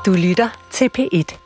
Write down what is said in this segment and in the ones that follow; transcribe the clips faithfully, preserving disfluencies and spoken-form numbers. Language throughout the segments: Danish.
Du lytter til P et.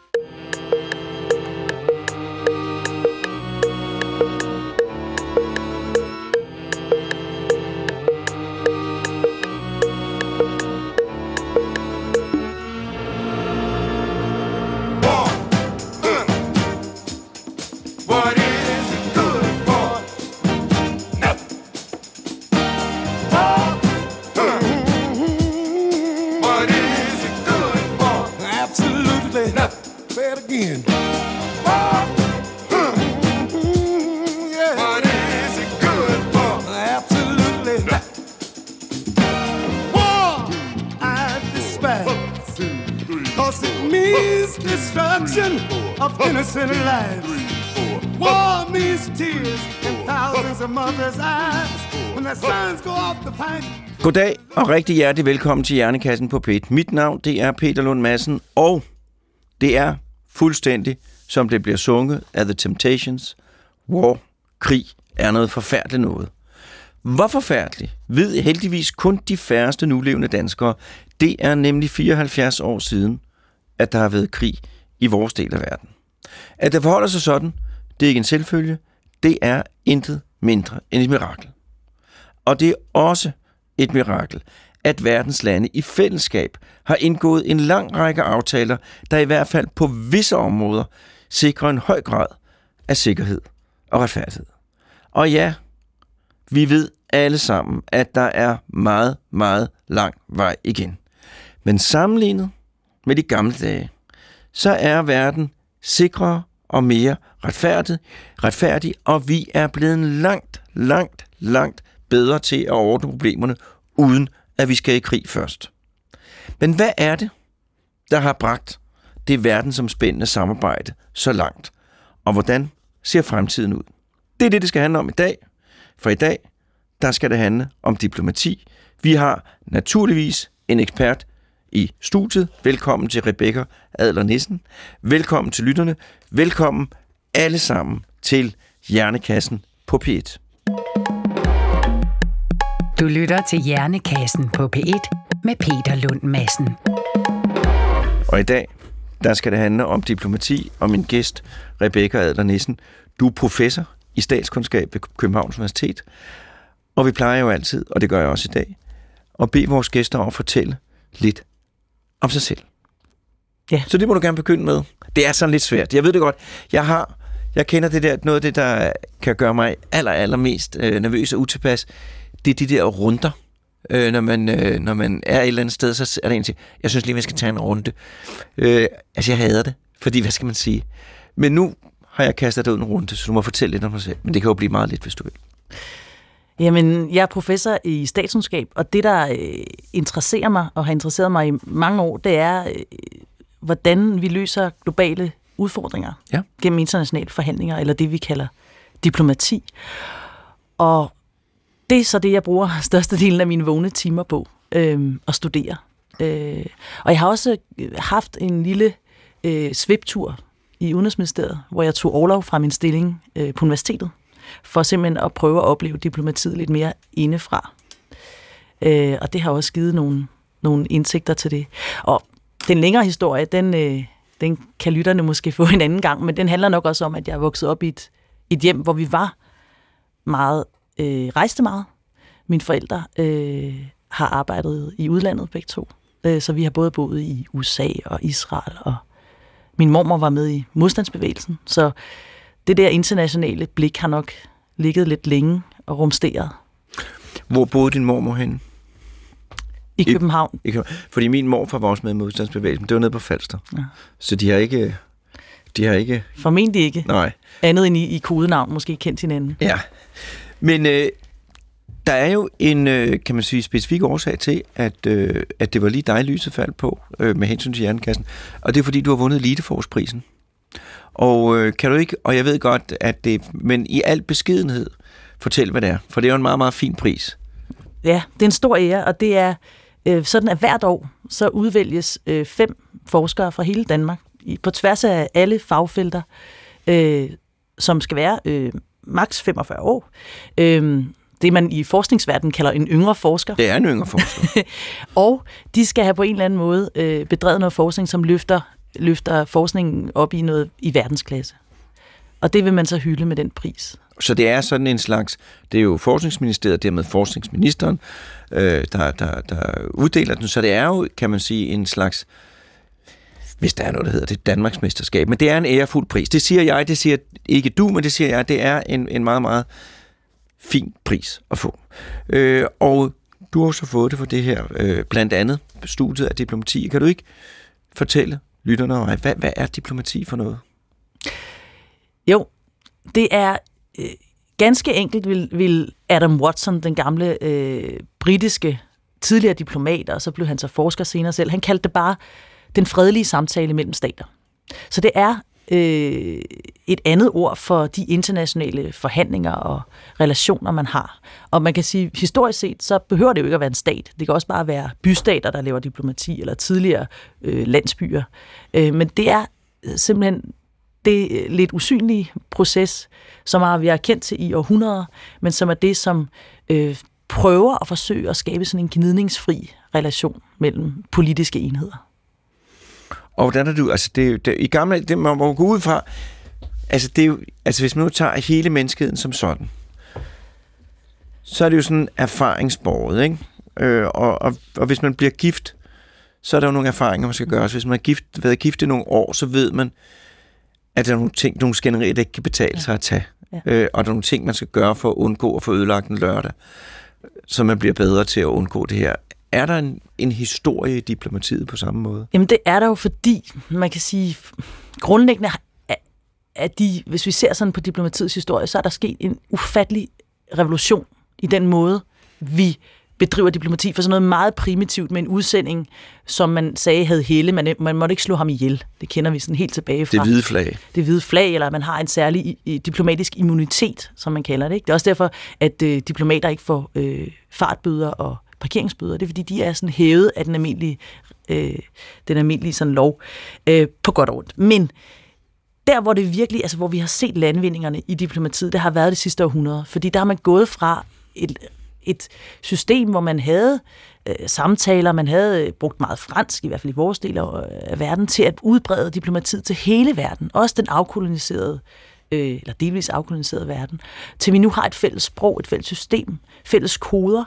Innocent lives. War means tears in thousands of mothers' eyes when the suns go off the pipe. Goddag og rigtig hjertelig velkommen til Hjernekassen på P et. Mit navn, det er Peter Lund Madsen, og det er fuldstændig, som det bliver sunget af The Temptations. War, krig, er noget forfærdeligt noget. Hvor forfærdeligt ved heldigvis kun de færreste nulevende danskere. Det er nemlig fireoghalvfjerds år siden, at der har været krig i vores del af verden. At det forholder sig sådan, det er ikke en selvfølge, det er intet mindre end et mirakel. Og det er også et mirakel, at verdens lande i fællesskab har indgået en lang række aftaler, der i hvert fald på visse områder sikrer en høj grad af sikkerhed og retfærdighed. Og ja, vi ved alle sammen, at der er meget, meget lang vej igen. Men sammenlignet med de gamle dage, så er verden sikrere og mere retfærdig, retfærdig, og vi er blevet langt, langt, langt bedre til at ordne problemerne, uden at vi skal i krig først. Men hvad er det, der har bragt det verdensomspændende samarbejde så langt? Og hvordan ser fremtiden ud? Det er det, det skal handle om i dag. For i dag, der skal det handle om diplomati. Vi har naturligvis en ekspert i studiet. Velkommen til Rebecca Adler Nissen. Velkommen til lytterne. Velkommen alle sammen til Hjernekassen på P et. Du lytter til Hjernekassen på P et med Peter Lund Madsen. Og i dag, der skal det handle om diplomati, og min gæst, Rebecca Adler Nissen. Du er professor i statskundskab ved Københavns Universitet, og vi plejer jo altid, og det gør jeg også i dag, at bede vores gæster om at fortælle lidt om sig selv. Ja. Så det må du gerne begynde med. Det er sådan lidt svært. Jeg ved det godt. Jeg har, jeg kender det der, noget af det, der kan gøre mig aller, allermest øh, nervøs og utilpas. Det er de der runder. Øh, når, man, øh, når man er et eller andet sted, så er der en, der siger, jeg synes lige, vi skal tage en runde. Øh, altså, jeg hader det. Fordi, hvad skal man sige? Men nu har jeg kastet dig ud en runde, så du må fortælle lidt om dig selv. Men det kan jo blive meget lidt, hvis du vil. Jamen, jeg er professor i statskundskab, og det, der øh, interesserer mig, og har interesseret mig i mange år, det er, øh, hvordan vi løser globale udfordringer ja. gennem internationale forhandlinger, eller det, vi kalder diplomati. Og det er så det, jeg bruger størstedelen af mine vågne timer på, øh, at studere. Øh, og jeg har også haft en lille øh, sviptur i Udenrigsministeriet, hvor jeg tog orlov fra min stilling øh, på universitetet, for simpelthen at prøve at opleve diplomatiet lidt mere indefra. Øh, og det har også givet nogle, nogle indsigter til det. Og den længere historie, den, øh, den kan lytterne måske få en anden gang, men den handler nok også om, at jeg er vokset op i et, et hjem, hvor vi var meget, øh, rejste meget. Mine forældre øh, har arbejdet i udlandet begge to, øh, så vi har både boet i U S A og Israel, og min mormor var med i modstandsbevægelsen, så det der internationale blik har nok ligget lidt længe og rumsteret. Hvor boede din mormor henne? I København. I, i, fordi min morfar var også med i modstandsbevægelsen. Det var nede på Falster. Ja. Så de har ikke... De har ikke... Formentlig ikke. Nej. Andet end i, i kodenavn, måske kendt hinanden. Ja. Men øh, der er jo en, øh, kan man sige, specifik årsag til, at, øh, at det var lige dig, lyset faldt på øh, med hensyn til Hjernekassen. Og det er fordi, du har vundet Eliteforsprisen. Og øh, kan du ikke, og jeg ved godt, at det, men i al beskedenhed, fortæl, hvad det er. For det er jo en meget, meget fin pris. Ja, det er en stor ære, og det er øh, sådan, at hvert år, så udvælges øh, fem forskere fra hele Danmark, i, på tværs af alle fagfelter, øh, som skal være øh, maks femogfyrre år, øh, det, man i forskningsverdenen kalder en yngre forsker. Det er en yngre forsker. Og de skal have på en eller anden måde øh, bedrevet noget forskning, som løfter, løfter forskningen op i noget i verdensklasse. Og det vil man så hylde med den pris. Så det er sådan en slags, det er jo Forskningsministeriet, dermed forskningsministeren, øh, der, der, der uddeler den, så det er jo, kan man sige, en slags, hvis der er noget, der hedder det, Danmarksmesterskab, men det er en ærefuld pris. Det siger jeg, det siger ikke du, men det siger jeg, det er en, en meget, meget fin pris at få. Øh, og du har så fået det for det her, øh, blandt andet studiet af diplomati. Kan du ikke fortælle lytterne og mig, hvad, hvad er diplomati for noget? Jo, det er øh, ganske enkelt, vil, vil Adam Watson, den gamle øh, britiske tidligere diplomat, og så blev han så forsker senere selv, han kaldte det bare den fredelige samtale mellem stater. Så det er øh, et andet ord for de internationale forhandlinger og relationer, man har. Og man kan sige, historisk set, så behøver det jo ikke at være en stat. Det kan også bare være bystater, der laver diplomati, eller tidligere øh, landsbyer. Øh, men det er simpelthen det lidt usynlige proces, som vi har kendt til i århundreder, men som er det, som øh, prøver at forsøge at skabe sådan en gnidningsfri relation mellem politiske enheder. Og hvordan er du, altså det, det i gamle, det man må gå ud fra, altså det er jo, altså hvis man nu tager hele menneskeheden som sådan, så er det jo sådan erfaringsbåret, ikke? Øh, og, og, og hvis man bliver gift, så er der jo nogle erfaringer, man skal gøre. Så hvis man har gift, været gift i nogle år, så ved man, at der er nogle ting, nogle skænderier, der ikke kan betale sig at tage. Ja. Øh, og der er nogle ting, man skal gøre for at undgå at få ødelagt en lørdag, så man bliver bedre til at undgå det her. Er der en, en historie i diplomatiet på samme måde? Jamen det er der jo, fordi man kan sige, grundlæggende at de, hvis vi ser sådan på diplomatiets historie, så er der sket en ufattelig revolution i den måde, vi bedriver diplomati, for sådan noget meget primitivt med en udsending, som man sagde havde helle, man, man måtte ikke slå ham ihjel. Det kender vi sådan helt tilbage fra. Det hvide flag. Det hvide flag, eller man har en særlig i, i, diplomatisk immunitet, som man kalder det. Ikke? Det er også derfor, at øh, diplomater ikke får øh, fartbøder og parkeringsbøder. Det er fordi, de er sådan hævet af den almindelige, øh, den almindelige sådan lov øh, på godt og ondt. Men der, hvor det virkelig, altså hvor vi har set landvindingerne i diplomatiet, det har været det sidste århundrede. Fordi der har man gået fra et et system, hvor man havde øh, samtaler, man havde brugt meget fransk, i hvert fald i vores del af verden, til at udbrede diplomatiet til hele verden, også den afkoloniserede, øh, eller delvis afkoloniserede verden, til vi nu har et fælles sprog, et fælles system, fælles koder.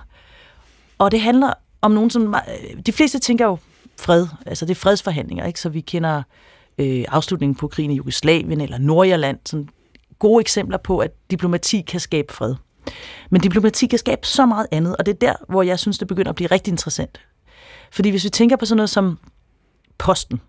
Og det handler om nogen, som de fleste tænker jo fred, altså det er fredsforhandlinger, ikke? Så vi kender øh, afslutningen på krigen i Jugoslavien eller Nordirland, sådan gode eksempler på, at diplomati kan skabe fred. Men diplomati kan skabe så meget andet, og det er der, hvor jeg synes, det begynder at blive rigtig interessant. Fordi hvis vi tænker på sådan noget som posten,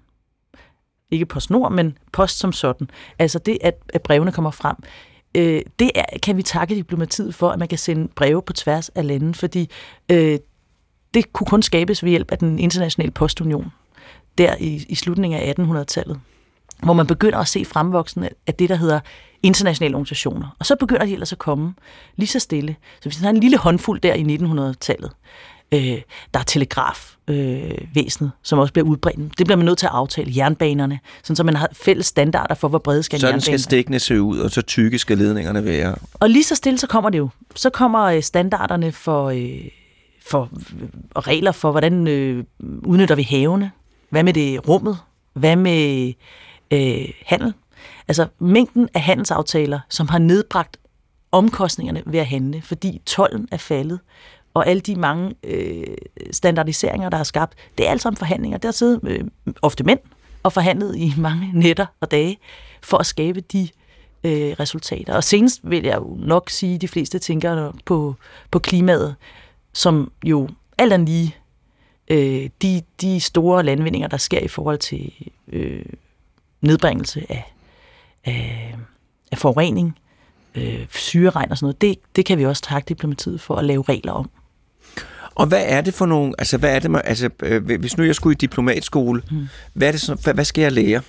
ikke PostNord, men post som sådan, altså det, at, at brevene kommer frem, øh, det er, kan vi takke diplomatiet for, at man kan sende breve på tværs af lande, fordi øh, det kunne kun skabes ved hjælp af den internationale postunion, der i, i slutningen af attenhundredetallet, hvor man begynder at se fremvoksen af det, der hedder internationale organisationer. Og så begynder de ellers at komme lige så stille. Så hvis man har en lille håndfuld der i nittenhundredetallet, øh, der er telegrafvæsenet, øh, som også bliver udbredt. Det bliver man nødt til at aftale. Jernbanerne, sådan så man har fælles standarder for, hvor brede skal jernbanerne. Sådan skal stikkene se ud, og så tykke skal ledningerne være. Og lige så stille, så kommer det jo. Så kommer standarderne for, øh, for og regler for, hvordan øh, udnytter vi havene. Hvad med det rummet? Hvad med øh, handel? Altså mængden af handelsaftaler, som har nedbragt omkostningerne ved at handle, fordi tolden er faldet, og alle de mange øh, standardiseringer, der er skabt, det er alt sammen forhandlinger. Der sidder øh, ofte mænd og forhandlet i mange nætter og dage for at skabe de øh, resultater. Og senest vil jeg jo nok sige, at de fleste tænker på, på klimaet, som jo alt andet lige øh, de, de store landvindinger, der sker i forhold til øh, nedbringelse af Af, af forurening, øh, syreregn og sådan noget, det, det kan vi også takke diplomatiet for at lave regler om. Og hvad er det for nogle, altså hvad er det, altså øh, hvis nu jeg skulle i diplomatskole, hmm. hvad er det så, hvad, hvad skal jeg lære?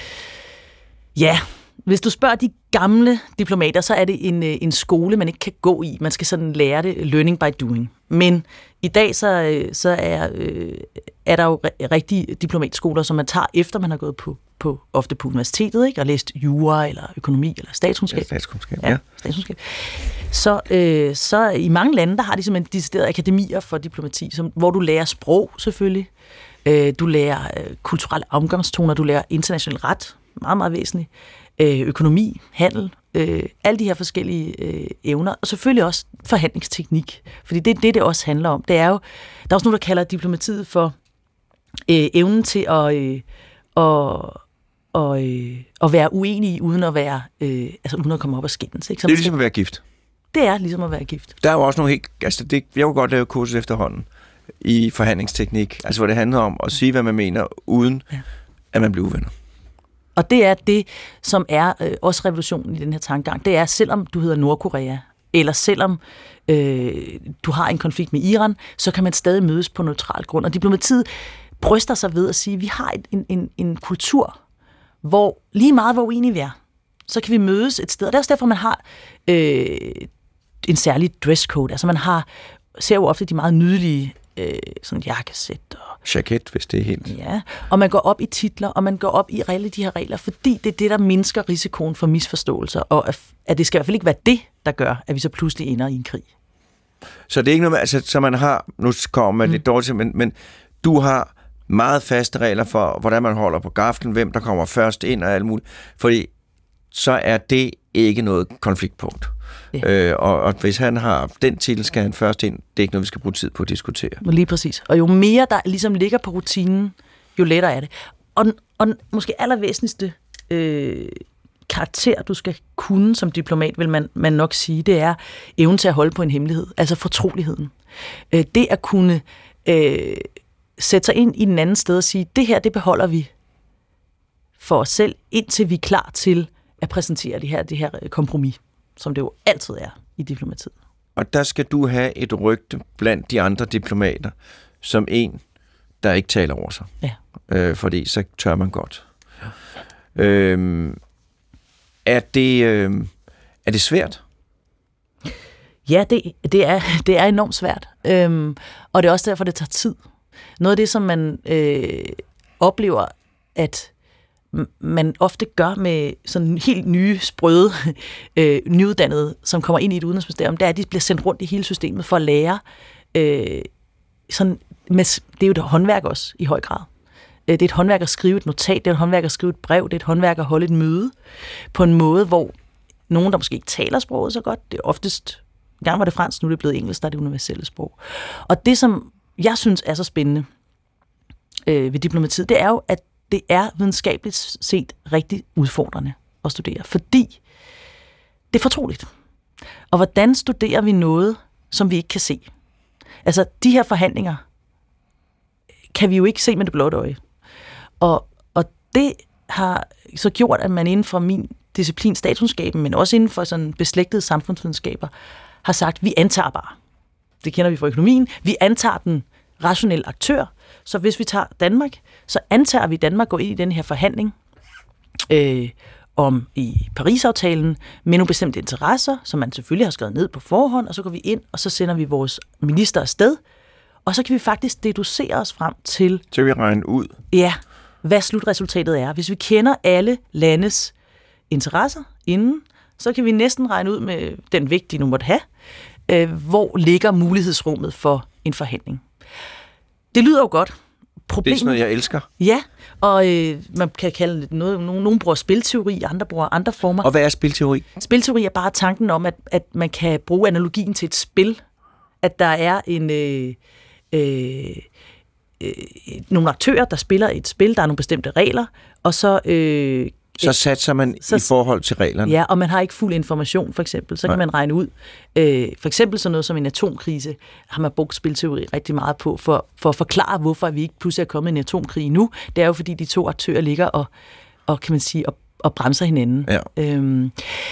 Ja, hvis du spørger de gamle diplomater, så er det en, en skole, man ikke kan gå i. Man skal sådan lære det, learning by doing. Men i dag så, så er, øh, er der jo rigtige diplomatskoler, som man tager efter, man har gået på på, ofte på universitetet, ikke? Og læst jura, eller økonomi, eller statskundskab. Ja, statskundskab, ja. ja statskundskab. Så, øh, så i mange lande, der har de simpelthen deciderede akademier for diplomati, som, hvor du lærer sprog, selvfølgelig. Øh, du lærer øh, kulturelle omgangstoner, du lærer international ret, meget, meget væsentligt. Øh, økonomi, handel, øh, alle de her forskellige øh, evner, og selvfølgelig også forhandlingsteknik. Fordi det er det, det også handler om. Det er jo, der er også nogen, der kalder diplomatiet for øh, evnen til at, øh, og, og, øh, at være uenig, uden at være, øh, altså uden at komme op og skændes. Ikke? Det er ligesom at være gift. Det er ligesom at være gift. Der er jo også nogle helt... Altså det, jeg kunne godt lave kursus efterhånden i forhandlingsteknik, altså hvor det handler om at sige, hvad man mener, uden ja. at man bliver uvenner. Og det er det, som er øh, også revolutionen i den her tankegang. Det er, selvom du hedder Nordkorea, eller selvom øh, du har en konflikt med Iran, så kan man stadig mødes på neutral grund. Og diplomatiet bryster sig ved at sige, at vi har en, en, en kultur, hvor lige meget hvor uenige vi er, så kan vi mødes et sted. Og det er også derfor, man har øh, en særlig dresscode. Altså man har, ser jo ofte de meget nydelige øh, sådan jakkesæt og jacket, hvis det er helt... Ja, og man går op i titler, og man går op i alle de her regler, fordi det er det, der mindsker risikoen for misforståelser, og at det skal i hvert fald ikke være det, der gør, at vi så pludselig ender i en krig. Så det er ikke noget med, altså, så man har, nu kommer man mm. lidt dårligt, men, men du har meget faste regler for, hvordan man holder på gaflen, hvem der kommer først ind og alt muligt, fordi så er det ikke noget konfliktpunkt. Ja. Øh, og, og hvis han har den titel, skal han først ind. Det er ikke noget, vi skal bruge tid på at diskutere. Lige præcis. Og jo mere der ligesom ligger på rutinen, jo lettere er det. Og, og måske allervæsentligste øh, karakter, du skal kunne som diplomat, vil man, man nok sige, det er evnen til at holde på en hemmelighed. Altså fortroligheden. Øh, det at kunne øh, sætte sig ind i den anden sted og sige, det her, det beholder vi for os selv, indtil vi er klar til at præsentere det her, det her kompromis, som det jo altid er i diplomatiet. Og der skal du have et rygte blandt de andre diplomater, som en, der ikke taler over sig. Ja. Øh, fordi så tør man godt. Øh, er, det, øh, er det svært? Ja, det, det, er, det er enormt svært. Øhm, og det er også derfor, det tager tid. Noget af det, som man øh, oplever, at man ofte gør med sådan helt nye, sprøde, øh, nyuddannede, som kommer ind i et udenrigsministerium, det er, at de bliver sendt rundt i hele systemet for at lære. Øh, sådan, med, det er jo et håndværk også, i høj grad. Det er et håndværk at skrive et notat, det er et håndværk at skrive et brev, det er et håndværk at holde et møde på en måde, hvor nogen, der måske ikke taler sproget så godt, det er oftest, en gang var det fransk, nu er det blevet engelsk, der er det universelle sprog. Og det, som jeg synes er så spændende øh, ved diplomatiet, det er jo, at det er videnskabeligt set rigtig udfordrende at studere, fordi det er fortroligt. Og hvordan studerer vi noget, som vi ikke kan se? Altså, de her forhandlinger kan vi jo ikke se med det blotte øje. Og, og det har så gjort, at man inden for min disciplin, statskundskaben, men også inden for sådan beslægtede samfundsvidenskaber, har sagt, at vi antager bare. Det kender vi fra økonomien. Vi antager den rationelle aktør. Så hvis vi tager Danmark, så antager vi, at Danmark går ind i den her forhandling øh, om i Paris-aftalen med nogle bestemte interesser, som man selvfølgelig har skrevet ned på forhånd, og så går vi ind, og så sender vi vores minister afsted, og så kan vi faktisk deducere os frem til... Så vi regner ud? Ja, hvad slutresultatet er. Hvis vi kender alle landes interesser inden, så kan vi næsten regne ud med den vægt, de nu måtte have, øh, hvor ligger mulighedsrummet for en forhandling. Det lyder jo godt. Problemet, det er sådan noget, jeg elsker. Ja, og øh, man kan kalde det noget, nogen, nogen bruger spilteori, andre bruger andre former. Og hvad er spilteori? Spilteori er bare tanken om, at, at man kan bruge analogien til et spil. At der er en øh, øh, øh, nogle aktører, der spiller et spil, der er nogle bestemte regler, og så... Øh, Så satser man så, i forhold til reglerne. Ja, og man har ikke fuld information, for eksempel. Så kan Nej. man regne ud. Øh, for eksempel sådan noget som en atomkrise, har man brugt spilteori rigtig meget på, for, for at forklare, hvorfor vi ikke pludselig er kommet i en atomkrig nu. Det er jo, fordi de to aktører ligger og, og kan man sige, og, og bremser hinanden. Ja. Øhm,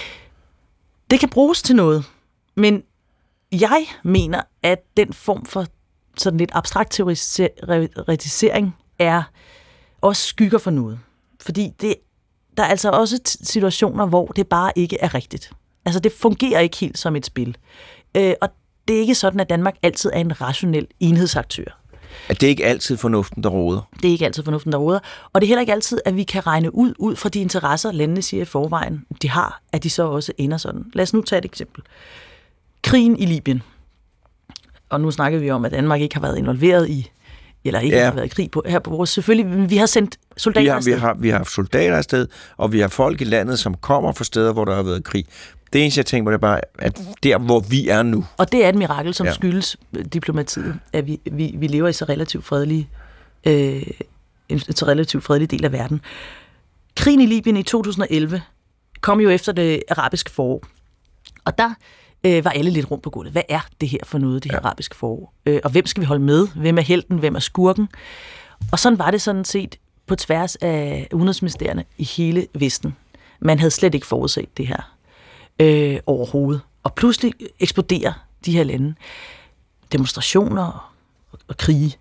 det kan bruges til noget, men jeg mener, at den form for sådan lidt abstrakt teoretisering er også skygger for noget. Fordi det der er altså også situationer, hvor det bare ikke er rigtigt. Altså, det fungerer ikke helt som et spil. Øh, og det er ikke sådan, at Danmark altid er en rationel enhedsaktør. At det er ikke altid fornuften, der råder. Det er ikke altid fornuften, der råder. Og det er heller ikke altid, at vi kan regne ud, ud fra de interesser, landene siger i forvejen, de har, at de så også ender sådan. Lad os nu tage et eksempel. Krigen i Libyen. Og nu snakker vi om, at Danmark ikke har været involveret i, eller ikke ja. har været i krig på, her på vores. Selvfølgelig, vi har sendt soldater vi har, afsted. Vi har, vi har haft soldater afsted, og vi har folk i landet, som kommer fra steder, hvor der har været krig. Det eneste, jeg tænker på, det er bare, at der, hvor vi er nu. Og det er et mirakel, som ja. skyldes diplomatiet, at vi, vi, vi lever i så relativt fredelige, øh, en så relativt fredelig del af verden. Krigen i Libyen i to tusind og elleve kom jo efter det arabiske forår. Og der øh, var alle lidt rundt på gulvet. Hvad er det her for noget, det her ja. arabiske forår? Øh, og hvem skal vi holde med? Hvem er helten? Hvem er skurken? Og sådan var det sådan set på tværs af udenrigsministerierne i hele Vesten. Man havde slet ikke forudset det her øh, overhovedet. Og pludselig eksploderer de her lande. Demonstrationer og, og krige.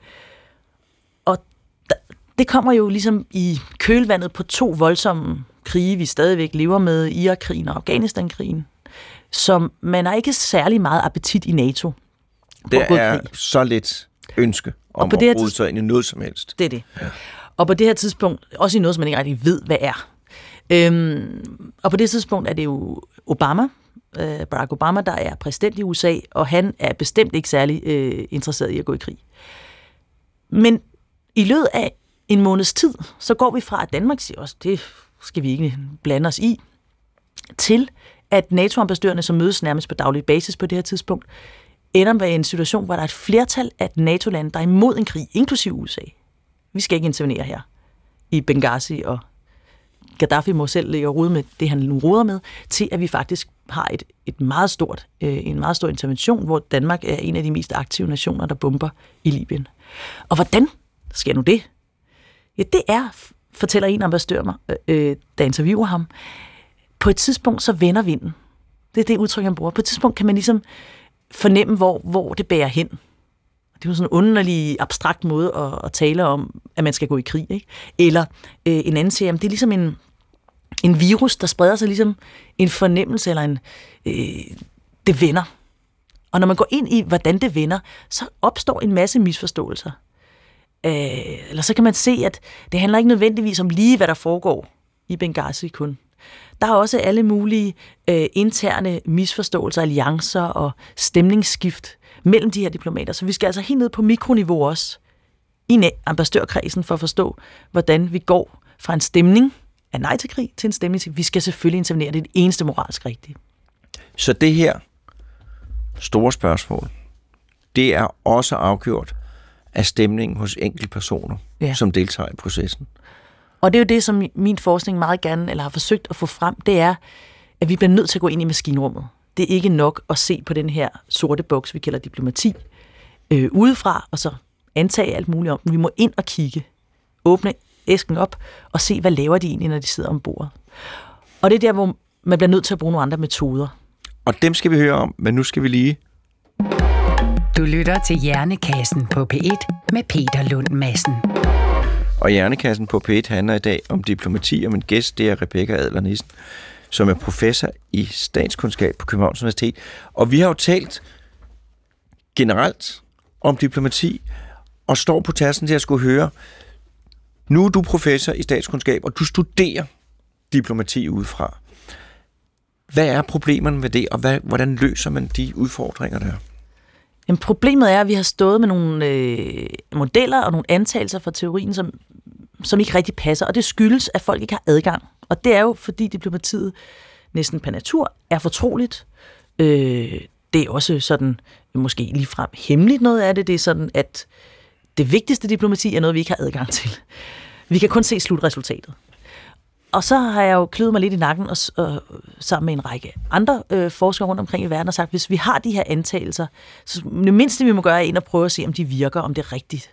Og der, det kommer jo ligesom i kølvandet på to voldsomme krige, vi stadigvæk lever med, Irak-krigen og Afghanistan-krigen, som man har ikke særlig meget appetit i NATO. Det er så lidt ønske om at bruge sig ind i noget som helst. Det er det. Ja. Og på det her tidspunkt, også i noget, som man ikke rigtig ved, hvad er. Øhm, og på det tidspunkt er det jo Obama, øh, Barack Obama, der er præsident i U S A, og han er bestemt ikke særlig øh, interesseret i at gå i krig. Men i løbet af en måneds tid, så går vi fra, at Danmark siger også, det skal vi ikke blande os i, til at NATO-ambassadørerne, som mødes nærmest på daglig basis på det her tidspunkt, ender med en situation, hvor der er et flertal af NATO-lande, der er imod en krig, inklusive U S A. Vi skal ikke intervenere her i Benghazi, og Gaddafi må selv lægge rode med det, han nu roder med, til at vi faktisk har et, et meget stort, øh, en meget stor intervention, hvor Danmark er en af de mest aktive nationer, der bomber i Libyen. Og hvordan sker nu det? Ja, det er, fortæller en ambassadør mig, øh, der interviewer ham, på et tidspunkt så vender vinden. Det er det udtryk, han bruger. På et tidspunkt kan man ligesom fornemme, hvor, hvor det bærer hen. Det er jo sådan en underlig, abstrakt måde at, at tale om, at man skal gå i krig, ikke? Eller øh, en anden siger, at det er ligesom en, en virus, der spreder sig ligesom en fornemmelse, eller en, øh, det vender. Og når man går ind i, hvordan det vender, så opstår en masse misforståelser. Øh, eller så kan man se, at det handler ikke nødvendigvis om lige, hvad der foregår i Benghazi kun. Der er også alle mulige øh, interne misforståelser, alliancer og stemningsskift mellem de her diplomater. Så vi skal altså helt ned på mikroniveau også, i ambassadørkredsen, for at forstå, hvordan vi går fra en stemning af nej til krig, til en stemning til, vi skal selvfølgelig intervenere. Det er det eneste moralsk rigtige. Så det her store spørgsmål, det er også afgjort af stemningen hos enkelte personer, ja. som deltager i processen. Og det er jo det, som min forskning meget gerne, eller har forsøgt at få frem, det er, at vi bliver nødt til at gå ind i maskinrummet. Det er ikke nok at se på den her sorte boks, vi kalder diplomati, øh, udefra, og så antage alt muligt om den. Vi må ind og kigge, åbne æsken op, og se, hvad laver de egentlig, når de sidder om bordet. Og det er der, hvor man bliver nødt til at bruge nogle andre metoder. Og dem skal vi høre om, men nu skal vi lige... Du lytter til Hjernekassen på P et med Peter Lund Madsen. Og Hjernekassen på P et handler i dag om diplomati, og min gæst, det er Rebecca Adler Nissen, som er professor i statskundskab på Københavns Universitet. Og vi har jo talt generelt om diplomati, og står på tærsen til at skulle høre, nu er du professor i statskundskab, og du studerer diplomati udefra. Hvad er problemerne med det, og hvad, hvordan løser man de udfordringer der? Jamen, problemet er, at vi har stået med nogle øh, modeller og nogle antagelser fra teorien, som, som ikke rigtig passer, og det skyldes, at folk ikke har adgang. Og det er jo, fordi diplomatiet næsten per natur er fortroligt. Øh, det er også sådan, måske ligefrem hemmeligt noget af det. Det er sådan, at det vigtigste diplomati er noget, vi ikke har adgang til. Vi kan kun se slutresultatet. Og så har jeg jo kløet mig lidt i nakken og, og, sammen med en række andre øh, forskere rundt omkring i verden og sagt, hvis vi har de her antagelser, så det mindste vi må gøre er ind og prøve at se, om de virker, om det er rigtigt.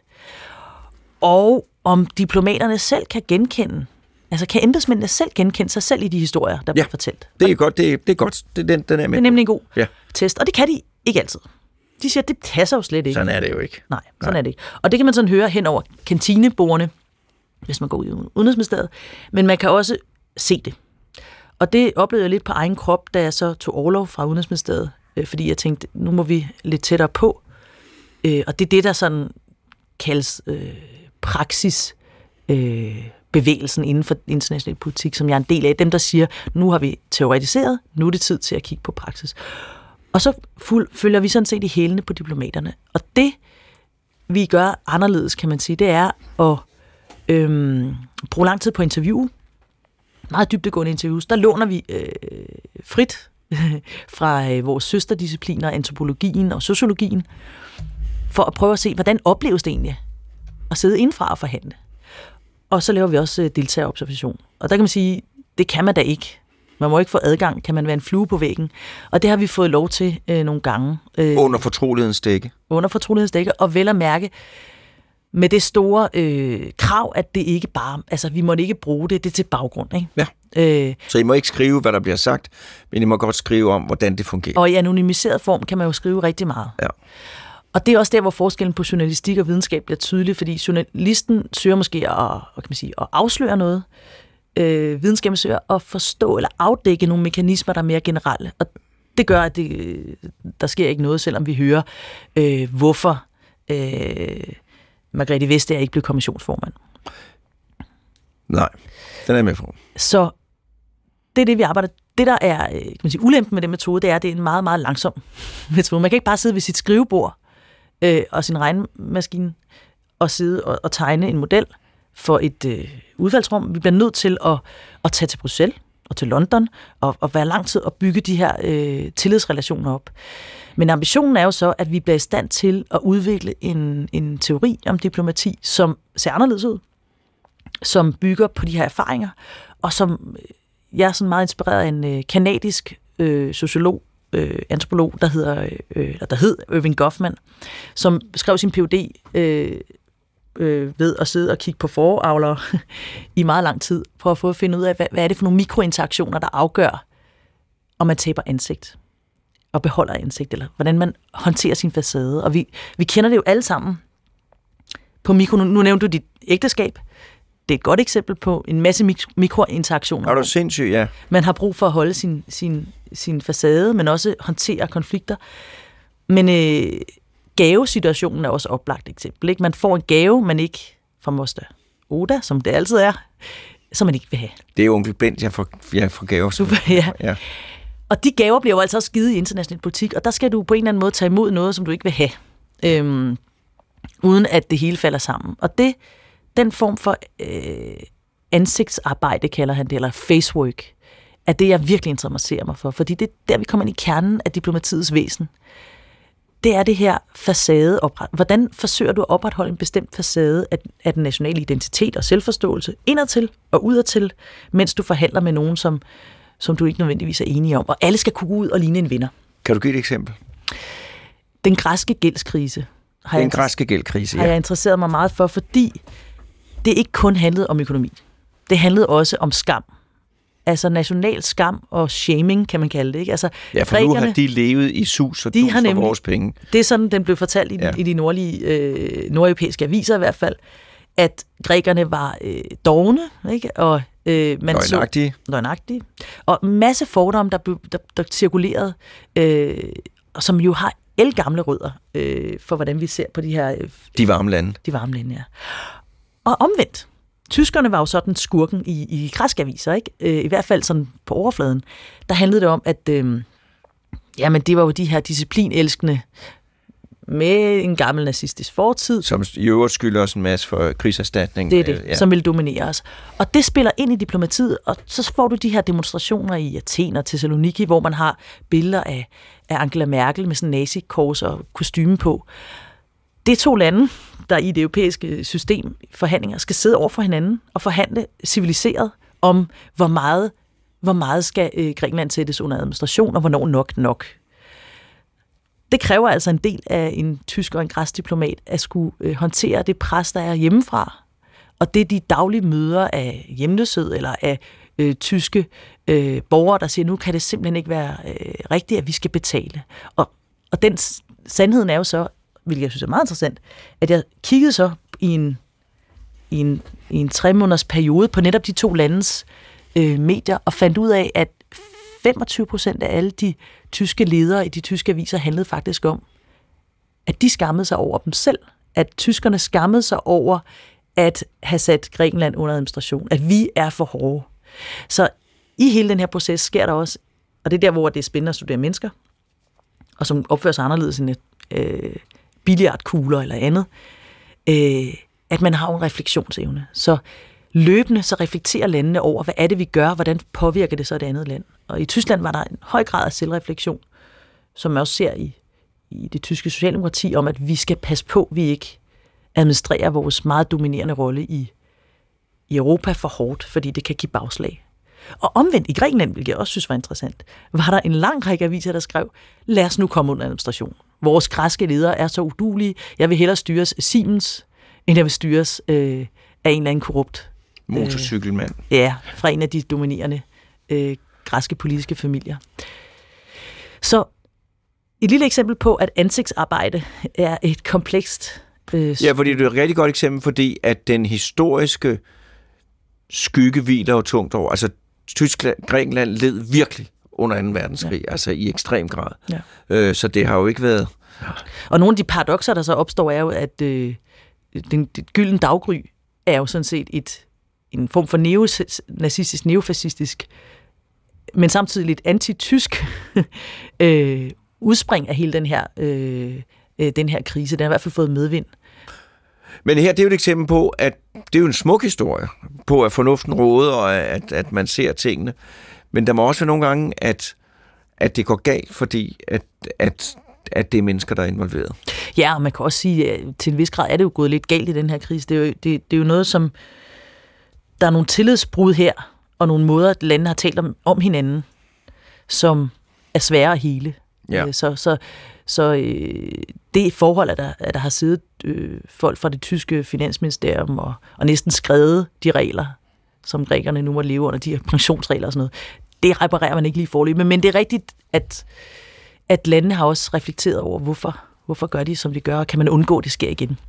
Og om diplomaterne selv kan genkende, altså kan embedsmændene selv genkende sig selv i de historier, der bliver ja, fortalt. det er godt. Det er, det er godt. Det, den, den er med. Det er nemlig en god ja. test, og det kan de ikke altid. De siger, at det passer jo slet ikke. Sådan er det jo ikke. Nej, sådan Nej. er det ikke. Og det kan man sådan høre hen over kantinebordene, hvis man går ud i Udenrigsministeriet, men man kan også se det. Og det oplevede jeg lidt på egen krop, da jeg så tog orlov fra Udenrigsministeriet, øh, fordi jeg tænkte, nu må vi lidt tættere på. Øh, og det er det, der sådan kaldes øh, praksis øh, bevægelsen inden for international politik, som jeg er en del af. Dem, der siger, nu har vi teoretiseret, nu er det tid til at kigge på praksis. Og så fuld, følger vi sådan set i hælene på diplomaterne. Og det, vi gør anderledes, kan man sige, det er at øhm, bruge lang tid på interview. Meget dybdegående interviews. Der låner vi øh, frit fra øh, vores søsterdiscipliner, antropologien og sociologien, for at prøve at se, hvordan opleves det egentlig at sidde indfra og forhandle. Og så laver vi også øh, deltagerobservation. Og der kan man sige, det kan man da ikke. Man må ikke få adgang, kan man være en flue på væggen. Og det har vi fået lov til øh, nogle gange. Øh, under fortrolighedens dække. Under fortrolighedens dække, og vel at mærke med det store øh, krav, at det ikke bare, altså vi må ikke bruge det, det er til baggrund, ikke? Ja. Øh, så I må ikke skrive, hvad der bliver sagt, men I må godt skrive om, hvordan det fungerer. Og i anonymiseret form kan man jo skrive rigtig meget. Ja. Og det er også der, hvor forskellen på journalistik og videnskab bliver tydelig, fordi journalisten søger måske at, hvad kan man sige, at afsløre noget, øh, videnskaben søger at forstå eller afdække nogle mekanismer, der er mere generelle. Og det gør, at det, der sker ikke noget, selvom vi hører, øh, hvorfor øh, Margrethe Vestager ikke blev kommissionsformand. Nej, den er med på. Så det er det, vi arbejder. Det, der er kan man sige, ulempen med den metode, det er, at det er en meget, meget langsom metode. Man kan ikke bare sidde ved sit skrivebord øh, og sin regnemaskine og sidde og, og tegne en model for et øh, udfaldsrum. Vi bliver nødt til at, at tage til Bruxelles og til London og, og være lang tid og bygge de her øh, tillidsrelationer op. Men ambitionen er jo så, at vi bliver i stand til at udvikle en, en teori om diplomati, som ser anderledes ud, som bygger på de her erfaringer, og som jeg er sådan meget inspireret af en øh, kanadisk øh, sociolog, øh, antropolog, der hedder øh, der hed Irving Goffman, som skrev sin P H D øh, øh, ved at sidde og kigge på foravlere i meget lang tid, for at få at finde ud af, hvad, hvad er det for nogle mikrointeraktioner, der afgør, om man taber ansigt og beholder ansigt, eller hvordan man håndterer sin facade. Og vi, vi kender det jo alle sammen på mikro. Nu, nu nævnte du dit ægteskab. Det er et godt eksempel på en masse mik- mikrointeraktioner. Er du sindssygt, ja. Man har brug for at holde sin, sin, sin facade, men også håndtere konflikter. Men øh, gavesituationen er også oplagt eksempel. Ikke? Man får en gave, man ikke fra moster Oda, som det altid er, som man ikke vil have. Det er jo onkel Bent, jeg får, jeg får gaver. Super, ja. ja. Og de gaver bliver jo altså også givet i international politik, og der skal du på en eller anden måde tage imod noget, som du ikke vil have, øhm, uden at det hele falder sammen. Og det den form for øh, ansigtsarbejde, kalder han det, eller facework, er det, jeg virkelig interesserer mig for. Fordi det er der, vi kommer ind i kernen af diplomatiets væsen. Det er det her facade. Hvordan forsøger du at opretholde en bestemt facade af, af den nationale identitet og selvforståelse indadtil og udadtil, mens du forhandler med nogen, som, som du ikke nødvendigvis er enige om. Og alle skal kunne gå ud og ligne en vinder. Kan du give et eksempel? Den græske gældskrise. Har Den græske gældskrise, ja. Har jeg interesseret mig meget for, fordi det ikke kun handlede om økonomi. Det handlede også om skam. Altså national skam og shaming, kan man kalde det. Ikke? Altså, ja, for nu har de levet i sus og dus for vores penge. Det er sådan, den blev fortalt i, ja. i de nordlige, øh, nordeuropæiske aviser i hvert fald, at grækerne var øh, dovne, ikke? Og øh, man løgnagtige. Så, løgnagtige. Og en masse fordomme, der, der, der cirkulerede, øh, og som jo har ældgamle rødder øh, for, hvordan vi ser på de her... Øh, de varme lande. De varme lande, ja. Og omvendt. Tyskerne var jo sådan skurken i, i græske aviser, ikke? Øh, I hvert fald sådan på overfladen. Der handlede det om, at øh, jamen, det var jo de her disciplinelskende med en gammel nazistisk fortid. Som i øvrigt skylder os en masse for krigserstatning. Det er det, ja. Som vil dominere os. Og det spiller ind i diplomatiet, og så får du de her demonstrationer i Athen og Thessaloniki, hvor man har billeder af, af Angela Merkel med sådan en nazikors og kostyme på. Det er to lande, der i det europæiske system forhandlinger skal sidde over for hinanden og forhandle civiliseret om, hvor meget, hvor meget skal øh, Grækenland sættes under administration, og hvornår nok nok. Det kræver altså en del af en tysk og en græsk diplomat at skulle øh, håndtere det pres, der er hjemmefra. Og det er de daglige møder af hjemløshed eller af øh, tyske øh, borgere, der siger, nu kan det simpelthen ikke være øh, rigtigt, at vi skal betale. Og, og den sandheden er jo så, hvilket jeg synes er meget interessant, at jeg kiggede så i en, i en, i en tre måneders periode på netop de to landes øh, medier, og fandt ud af, at femogtyve procent af alle de tyske ledere i de tyske aviser handlede faktisk om, at de skammede sig over dem selv, at tyskerne skammede sig over at have sat Grækenland under administration, at vi er for hårde. Så i hele den her proces sker der også, og det er der, hvor det er spændende at studere mennesker, og som opfører sig anderledes end et øh, billiardkugler eller andet, øh, at man har en refleksionsevne. Så løbende så reflekterer landene over, hvad er det, vi gør, hvordan påvirker det så et andet land. Og i Tyskland var der en høj grad af selvreflektion, som man også ser i, i det tyske socialdemokrati, om at vi skal passe på, at vi ikke administrerer vores meget dominerende rolle i, i Europa for hårdt, fordi det kan give bagslag. Og omvendt i Grækenland, hvilket jeg også synes var interessant, var der en lang række aviser, der skrev, lad os nu komme under administration. Vores græske ledere er så uduelige, jeg vil hellere styres af Siemens, end jeg vil styres øh, af en eller anden korrupt motorcykelmand. Øh, ja, fra en af de dominerende øh, græske politiske familier. Så et lille eksempel på, at ansigtsarbejde er et komplekst... Øh, ja, fordi det er et rigtig godt eksempel, fordi at den historiske skygge hviler jo tungt over. Altså, Tyskland, Grækenland led virkelig under anden verdenskrig, ja. Altså i ekstrem grad. Ja. Øh, så det har jo ikke været... Og nogle af de paradokser, der så opstår, er jo, at øh, den, den gyldne daggry er jo sådan set et, en form for neonazistisk, neofascistisk, men samtidig lidt anti-tysk øh, udspring af hele den her, øh, den her krise. Den har i hvert fald fået medvind. Men her, det er jo et eksempel på, at det er jo en smuk historie, på at fornuften råder, og at, at man ser tingene. Men der må også være nogle gange, at, at det går galt, fordi at, at, at det er mennesker, der er involveret. Ja, og man kan også sige, at til en vis grad er det jo gået lidt galt i den her krise. Det er jo, det, det er jo noget, som... Der er nogle tillidsbrud her, og nogle måder, at landene har talt om, om hinanden, som er svære at hele. Ja. Så, så, så øh, det forhold, at der, at der har siddet øh, folk fra det tyske finansministerium og, og næsten skrevet de regler, som grækerne nu må leve under, de her pensionsregler og sådan noget, det reparerer man ikke lige forløbet. Men det er rigtigt, at, at landene har også reflekteret over, hvorfor, hvorfor gør de, som de gør, og kan man undgå, at det sker igen.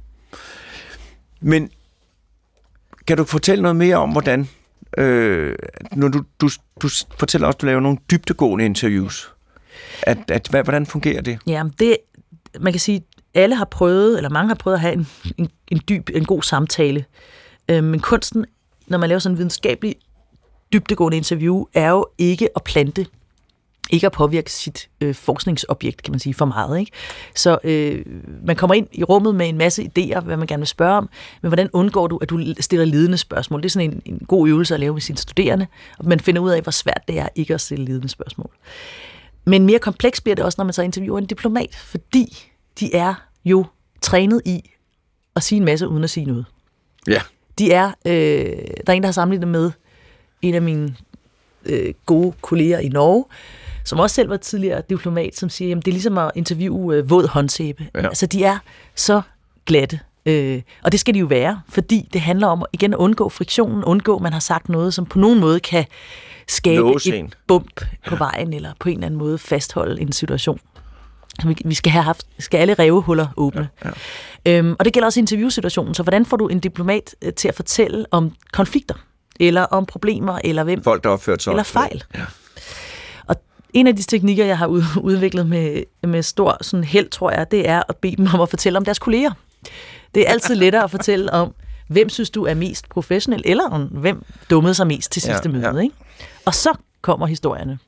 Men kan du fortælle noget mere om, hvordan, øh, når du, du, du fortæller også, at du laver nogle dybdegående interviews, at, at, hvordan fungerer det? Ja, det, man kan sige, alle har prøvet, eller mange har prøvet at have en, en, en dyb, en god samtale. Øh, men kunsten, når man laver sådan en videnskabelig dybdegående interview, er jo ikke at plante, ikke at påvirke sit øh, forskningsobjekt, kan man sige, for meget. Ikke? Så øh, man kommer ind i rummet med en masse idéer, hvad man gerne vil spørge om, men hvordan undgår du, at du stiller ledende spørgsmål? Det er sådan en, en god øvelse at lave med sine studerende, og man finder ud af, hvor svært det er ikke at stille ledende spørgsmål. Men mere kompleks bliver det også, når man så interviewer en diplomat, fordi de er jo trænet i at sige en masse uden at sige noget. Ja. De er, øh, der er en, der har sammenlignet med en af mine øh, gode kolleger i Norge, som også selv var tidligere diplomat, som siger, at det er ligesom at interviewe øh, våd håndsæbe. Ja. Altså, de er så glatte. Øh, og det skal de jo være, fordi det handler om igen at undgå friktionen, undgå, at man har sagt noget, som på nogen måde kan skabe Låsen. et bump på vejen, eller på en eller anden måde fastholde en situation. Vi skal have haft, skal alle rævehuller åbne. Ja, ja. Øhm, og det gælder også i interviewsituationen. Så hvordan får du en diplomat til at fortælle om konflikter, eller om problemer, eller hvem? Folk, der opført sig. Eller fejl. Ja. Og en af de teknikker, jeg har udviklet med, med stor sådan held, tror jeg, det er at bede dem om at fortælle om deres kolleger. Det er altid lettere at fortælle om, hvem synes du er mest professionel, eller om hvem dummede sig mest til sidste ja, møde. Ja. Ikke? Og så kommer historierne.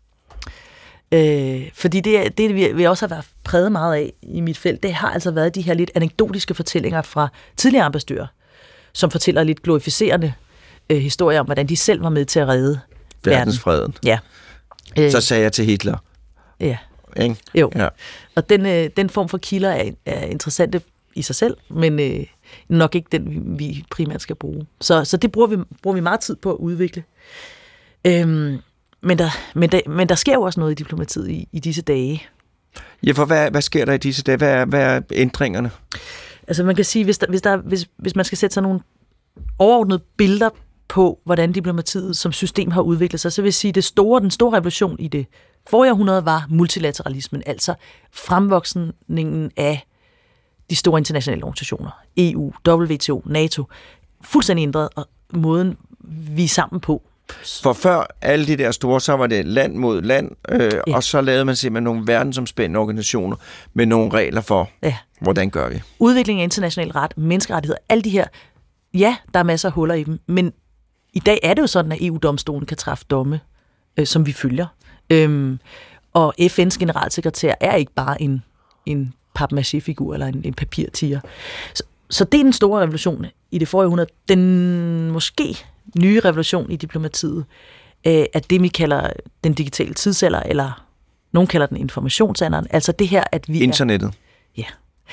Øh, fordi det, det vi, vi også har været præget meget af i mit felt, det har altså været de her lidt anekdotiske fortællinger fra tidligere ambassadører, som fortæller lidt glorificerende øh, historier om, hvordan de selv var med til at redde verdensfreden. Ja. Øh, så sagde jeg til Hitler. Ja. Ikke? Jo. Ja. Og den, øh, den form for kilder er, er interessante i sig selv, men øh, nok ikke den, vi primært skal bruge. Så, så det bruger vi, bruger vi meget tid på at udvikle. Øhm, Men der, men, der, men der sker jo også noget i diplomatiet i, i disse dage. Ja, for hvad, hvad sker der i disse dage? Hvad er, hvad er ændringerne? Altså man kan sige, hvis, der, hvis, der, hvis, hvis man skal sætte sådan nogle overordnede billeder på, hvordan diplomatiet som system har udviklet sig, så vil jeg sige, at det store, den store revolution i det forrige århundrede var multilateralismen, altså fremvoksningen af de store internationale organisationer, E U, W T O, NATO, fuldstændig ændret måden, vi er sammen på. For før alle de der store, så var det land mod land, øh, Ja. og så lavede man simpelthen nogle verdensomspændende organisationer med nogle regler for, Ja. hvordan gør vi. Udvikling af international ret, menneskerettigheder, alle de her, ja, der er masser af huller i dem, men i dag er det jo sådan, at E U-domstolen kan træffe domme, øh, som vi følger. Øhm, og F N's generalsekretær er ikke bare en, en papmaché-figur eller en, en papirtiger. Så, så det er den store revolution i det forrige århundrede. Den måske nye revolution i diplomatiet øh, er det, vi kalder den digitale tidsalder, eller nogen kalder den informationsalderen. Altså det her, at vi Internettet. er... Ja.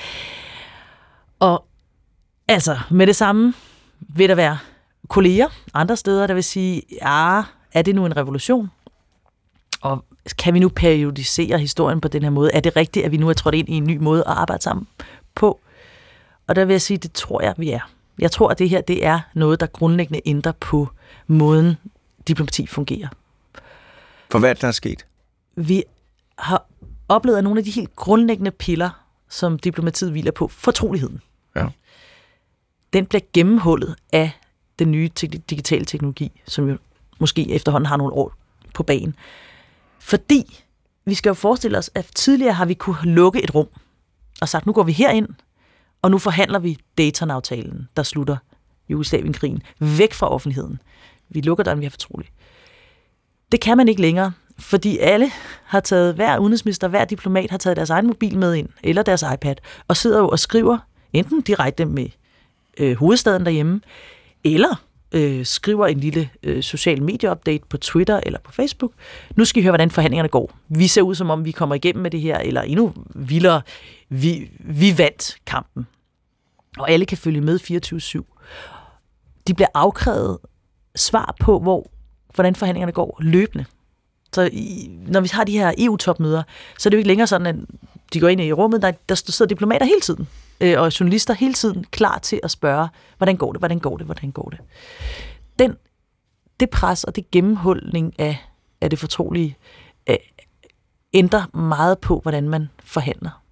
Og altså, med det samme vil der være kolleger andre steder, der vil sige, ja, er det nu en revolution? Og kan vi nu periodisere historien på den her måde? Er det rigtigt, at vi nu er trådt ind i en ny måde at arbejde sammen på? Og der vil jeg sige, det tror jeg, vi er. Jeg tror, at det her det er noget, der grundlæggende ændrer på måden, diplomati fungerer. For hvad der er sket? Vi har oplevet, at nogle af de helt grundlæggende piller, som diplomatiet hviler på, fortroligheden, Ja. den bliver gennemhullet af den nye te- digitale teknologi, som jo måske efterhånden har nogle år på banen. Fordi vi skal jo forestille os, at tidligere har vi kunne lukke et rum og sagt, nu går vi herind, og nu forhandler vi Dayton-aftalen, der slutter Jugoslavien-krigen, væk fra offentligheden. Vi lukker døren, vi er fortrolige. Det kan man ikke længere, fordi alle har taget, hver udenrigsminister, hver diplomat har taget deres egen mobil med ind, eller deres iPad, og sidder jo og skriver, enten direkte med øh, hovedstaden derhjemme, eller øh, skriver en lille øh, social medie-update på Twitter eller på Facebook. Nu skal I høre, hvordan forhandlingerne går. Vi ser ud, som om vi kommer igennem med det her, eller endnu vildere, vi, vi vandt kampen. Og alle kan følge med fireogtyve syv. De bliver afkrævet svar på, hvor, hvordan forhandlingerne går løbende. Så i, når vi har de her E U-topmøder, så er det jo ikke længere sådan, at de går ind i rummet, der, der sidder diplomater hele tiden, øh, og journalister hele tiden klar til at spørge, hvordan går det, hvordan går det, hvordan går det. Den, det pres og det gennemhuldning af, af det fortrolige øh, ændrer meget på, hvordan man forhandler.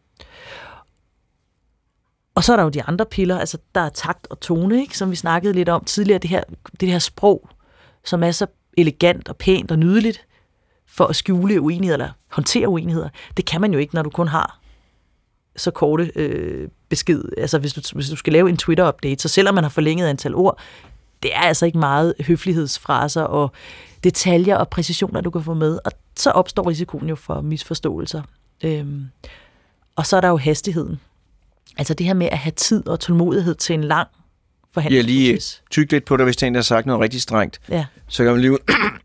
Og så er der jo de andre piller, altså der er takt og tone, ikke, som vi snakkede lidt om tidligere, det her, det her sprog, som er så elegant og pænt og nydeligt for at skjule uenigheder eller håndtere uenigheder. Det kan man jo ikke, når du kun har så korte øh, besked. Altså hvis du, hvis du skal lave en Twitter-update, så selvom man har forlænget antal ord, det er altså ikke meget høflighedsfraser og detaljer og præcisioner, du kan få med. Og så opstår risikoen jo for misforståelser. Øhm, og så er der jo hastigheden. Altså det her med at have tid og tålmodighed til en lang forhandlingsproces. Jeg lige tykke lidt på dig, hvis der har sagt noget rigtig strengt. Ja. Så kan man lige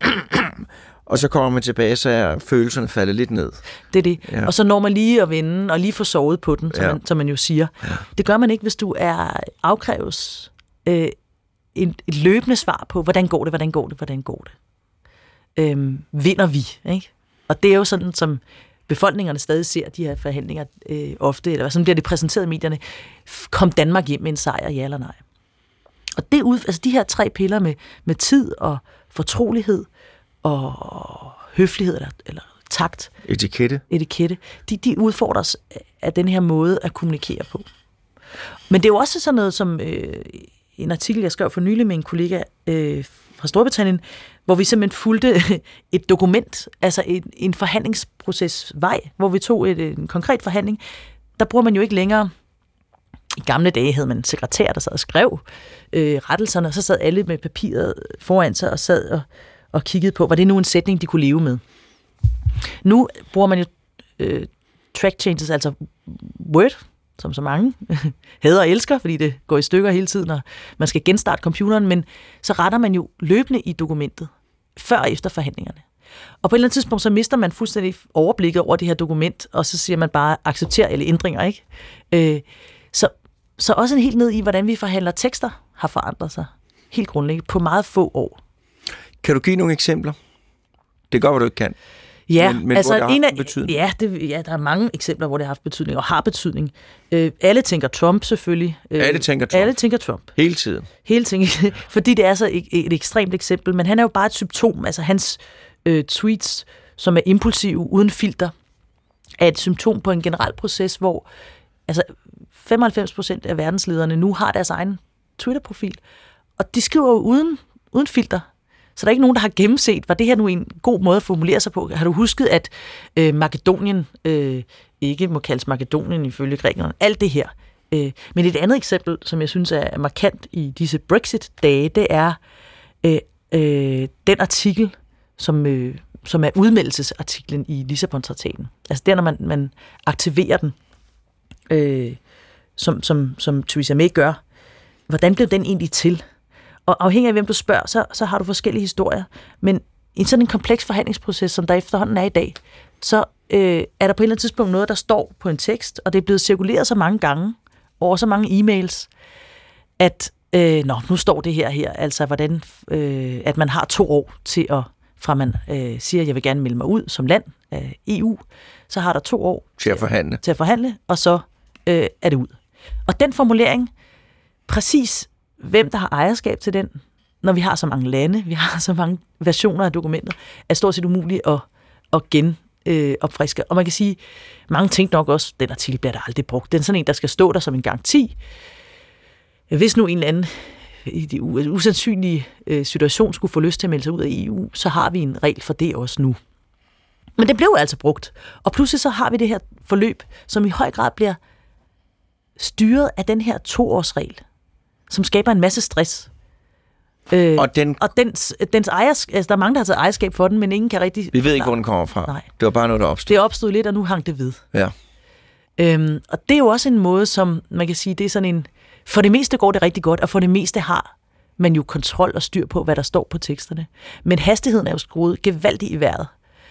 og så kommer man tilbage, så er følelserne faldet lidt ned. Det er det. Ja. Og så når man lige at vende, og lige får sovet på den, som, Ja. man, som man jo siger. Ja. Det gør man ikke, hvis du er afkræves øh, en, et løbende svar på, hvordan går det, hvordan går det, hvordan går det. Øhm, vinder vi, ikke? Og det er jo sådan, som befolkningerne stadig ser de her forhandlinger øh, ofte, eller sådan bliver det præsenteret i medierne. Kom Danmark hjem med en sejr, ja eller nej? Og det ud, altså de her tre piller med, med tid og fortrolighed og høflighed eller, eller takt, Etikette. etikette, de, de udfordres af den her måde at kommunikere på. Men det er jo også sådan noget som øh, en artikel, jeg skrev for nylig med en kollega øh, fra Storbritannien, hvor vi simpelthen fulgte et dokument, altså en, en forhandlingsprocesvej, hvor vi tog et, en konkret forhandling. Der bruger man jo ikke længere. I gamle dage havde man en sekretær, der sad og skrev øh, rettelserne, og så sad alle med papiret foran sig og sad og, og kiggede på, var det nu en sætning, de kunne leve med. Nu bruger man jo øh, track changes, altså Word, som så mange hader og elsker, fordi det går i stykker hele tiden, og man skal genstarte computeren, men så retter man jo løbende i dokumentet, før og efter forhandlingerne. Og på et eller andet tidspunkt, så mister man fuldstændig overblikket over det her dokument, og så siger man bare accepter eller ændringer, ikke? Øh, så, så også en helt ned i, hvordan vi forhandler tekster, har forandret sig helt grundlæggende på meget få år. Kan du give nogle eksempler? Det gør, hvad du ikke kan. Ja, men, men altså hvor det har en af, haft betydning. ja, det, ja, der er mange eksempler, hvor det har haft betydning, og har betydning. Øh, alle tænker Trump selvfølgelig. Øh, Alle tænker Trump. Alle tænker Trump. Hele tiden. Hele tiden, fordi det er så et, et ekstremt eksempel, men han er jo bare et symptom, altså hans øh, tweets, som er impulsive, uden filter, er et symptom på en generel proces, hvor altså femoghalvfems procent af verdenslederne nu har deres egen Twitter-profil, og de skriver jo uden, uden filter. Så der er ikke nogen, der har gennemset, var det her nu en god måde at formulere sig på? Har du husket, at øh, Makedonien øh, ikke må kaldes Makedonien ifølge Grækenland? Alt det her. Øh, men et andet eksempel, som jeg synes er markant i disse Brexit-dage, det er øh, øh, den artikel, som, øh, som er udmeldelsesartiklen i Lissabon-traktaten. Altså der, når man, man aktiverer den, øh, som, som, som Theresa May gør. Hvordan blev den egentlig til? Og afhængig af, hvem du spørger, så, så har du forskellige historier. Men i sådan en kompleks forhandlingsproces, som der efterhånden er i dag, så øh, er der på et eller andet tidspunkt noget, der står på en tekst, og det er blevet cirkuleret så mange gange, over så mange e-mails, at øh, nå, nu står det her her, altså hvordan, øh, at man har to år til at, fra man øh, siger, at jeg vil gerne melde mig ud som land af E U, så har der to år til at forhandle, til at forhandle og så øh, er det ud. Og den formulering, præcis hvem der har ejerskab til den, når vi har så mange lande, vi har så mange versioner af dokumenter, er stort set umuligt at, at gen øh, opfriske. Og man kan sige, mange tænker nok også, den artikel bliver der aldrig brugt. Den er sådan en, der skal stå der som en garanti. Hvis nu en eller anden i de usandsynlige øh, situation skulle få lyst til at melde sig ud af E U, så har vi en regel for det også nu. Men det blev altså brugt. Og pludselig så har vi det her forløb, som i høj grad bliver styret af den her toårsregel, som skaber en masse stress. Øh, og den, og dens, dens ejers, altså der er mange, der har taget ejerskab for den, men ingen kan rigtig... Vi ved ikke, hvor den kommer fra. Nej. Det var bare noget, der opstod. Det opstod lidt, og nu hang det ved. Ja. Øhm, og det er jo også en måde, som man kan sige, det er sådan en... For det meste går det rigtig godt, og for det meste har man jo kontrol og styr på, hvad der står på teksterne. Men hastigheden er jo skruet gevaldigt i vejret.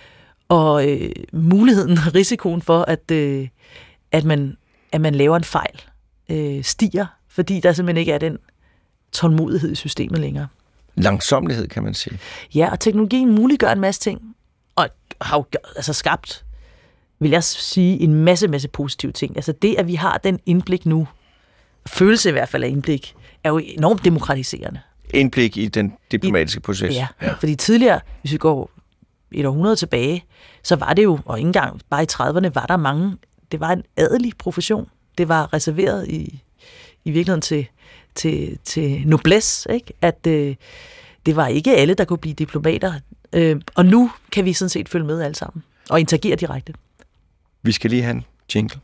Og øh, muligheden, risikoen for, at, øh, at, man, at man laver en fejl, øh, stiger, fordi der simpelthen ikke er den tålmodighed i systemet længere. Langsommelighed, kan man sige. Ja, og teknologien muliggør en masse ting, og har jo altså skabt, vil jeg sige, en masse, masse positive ting. Altså det, at vi har den indblik nu, følelse i hvert fald af indblik, er jo enormt demokratiserende. Indblik i den diplomatiske proces. Ja, ja, fordi tidligere, hvis vi går et århundrede tilbage, så var det jo, og ikke engang bare i trediverne, var der mange, det var en adelig profession. Det var reserveret i, i virkeligheden til, til, til noblesse, ikke? At øh, det var ikke alle, der kunne blive diplomater. Øh, og nu kan vi sådan set følge med alle sammen og interagere direkte. Vi skal lige have en jingle.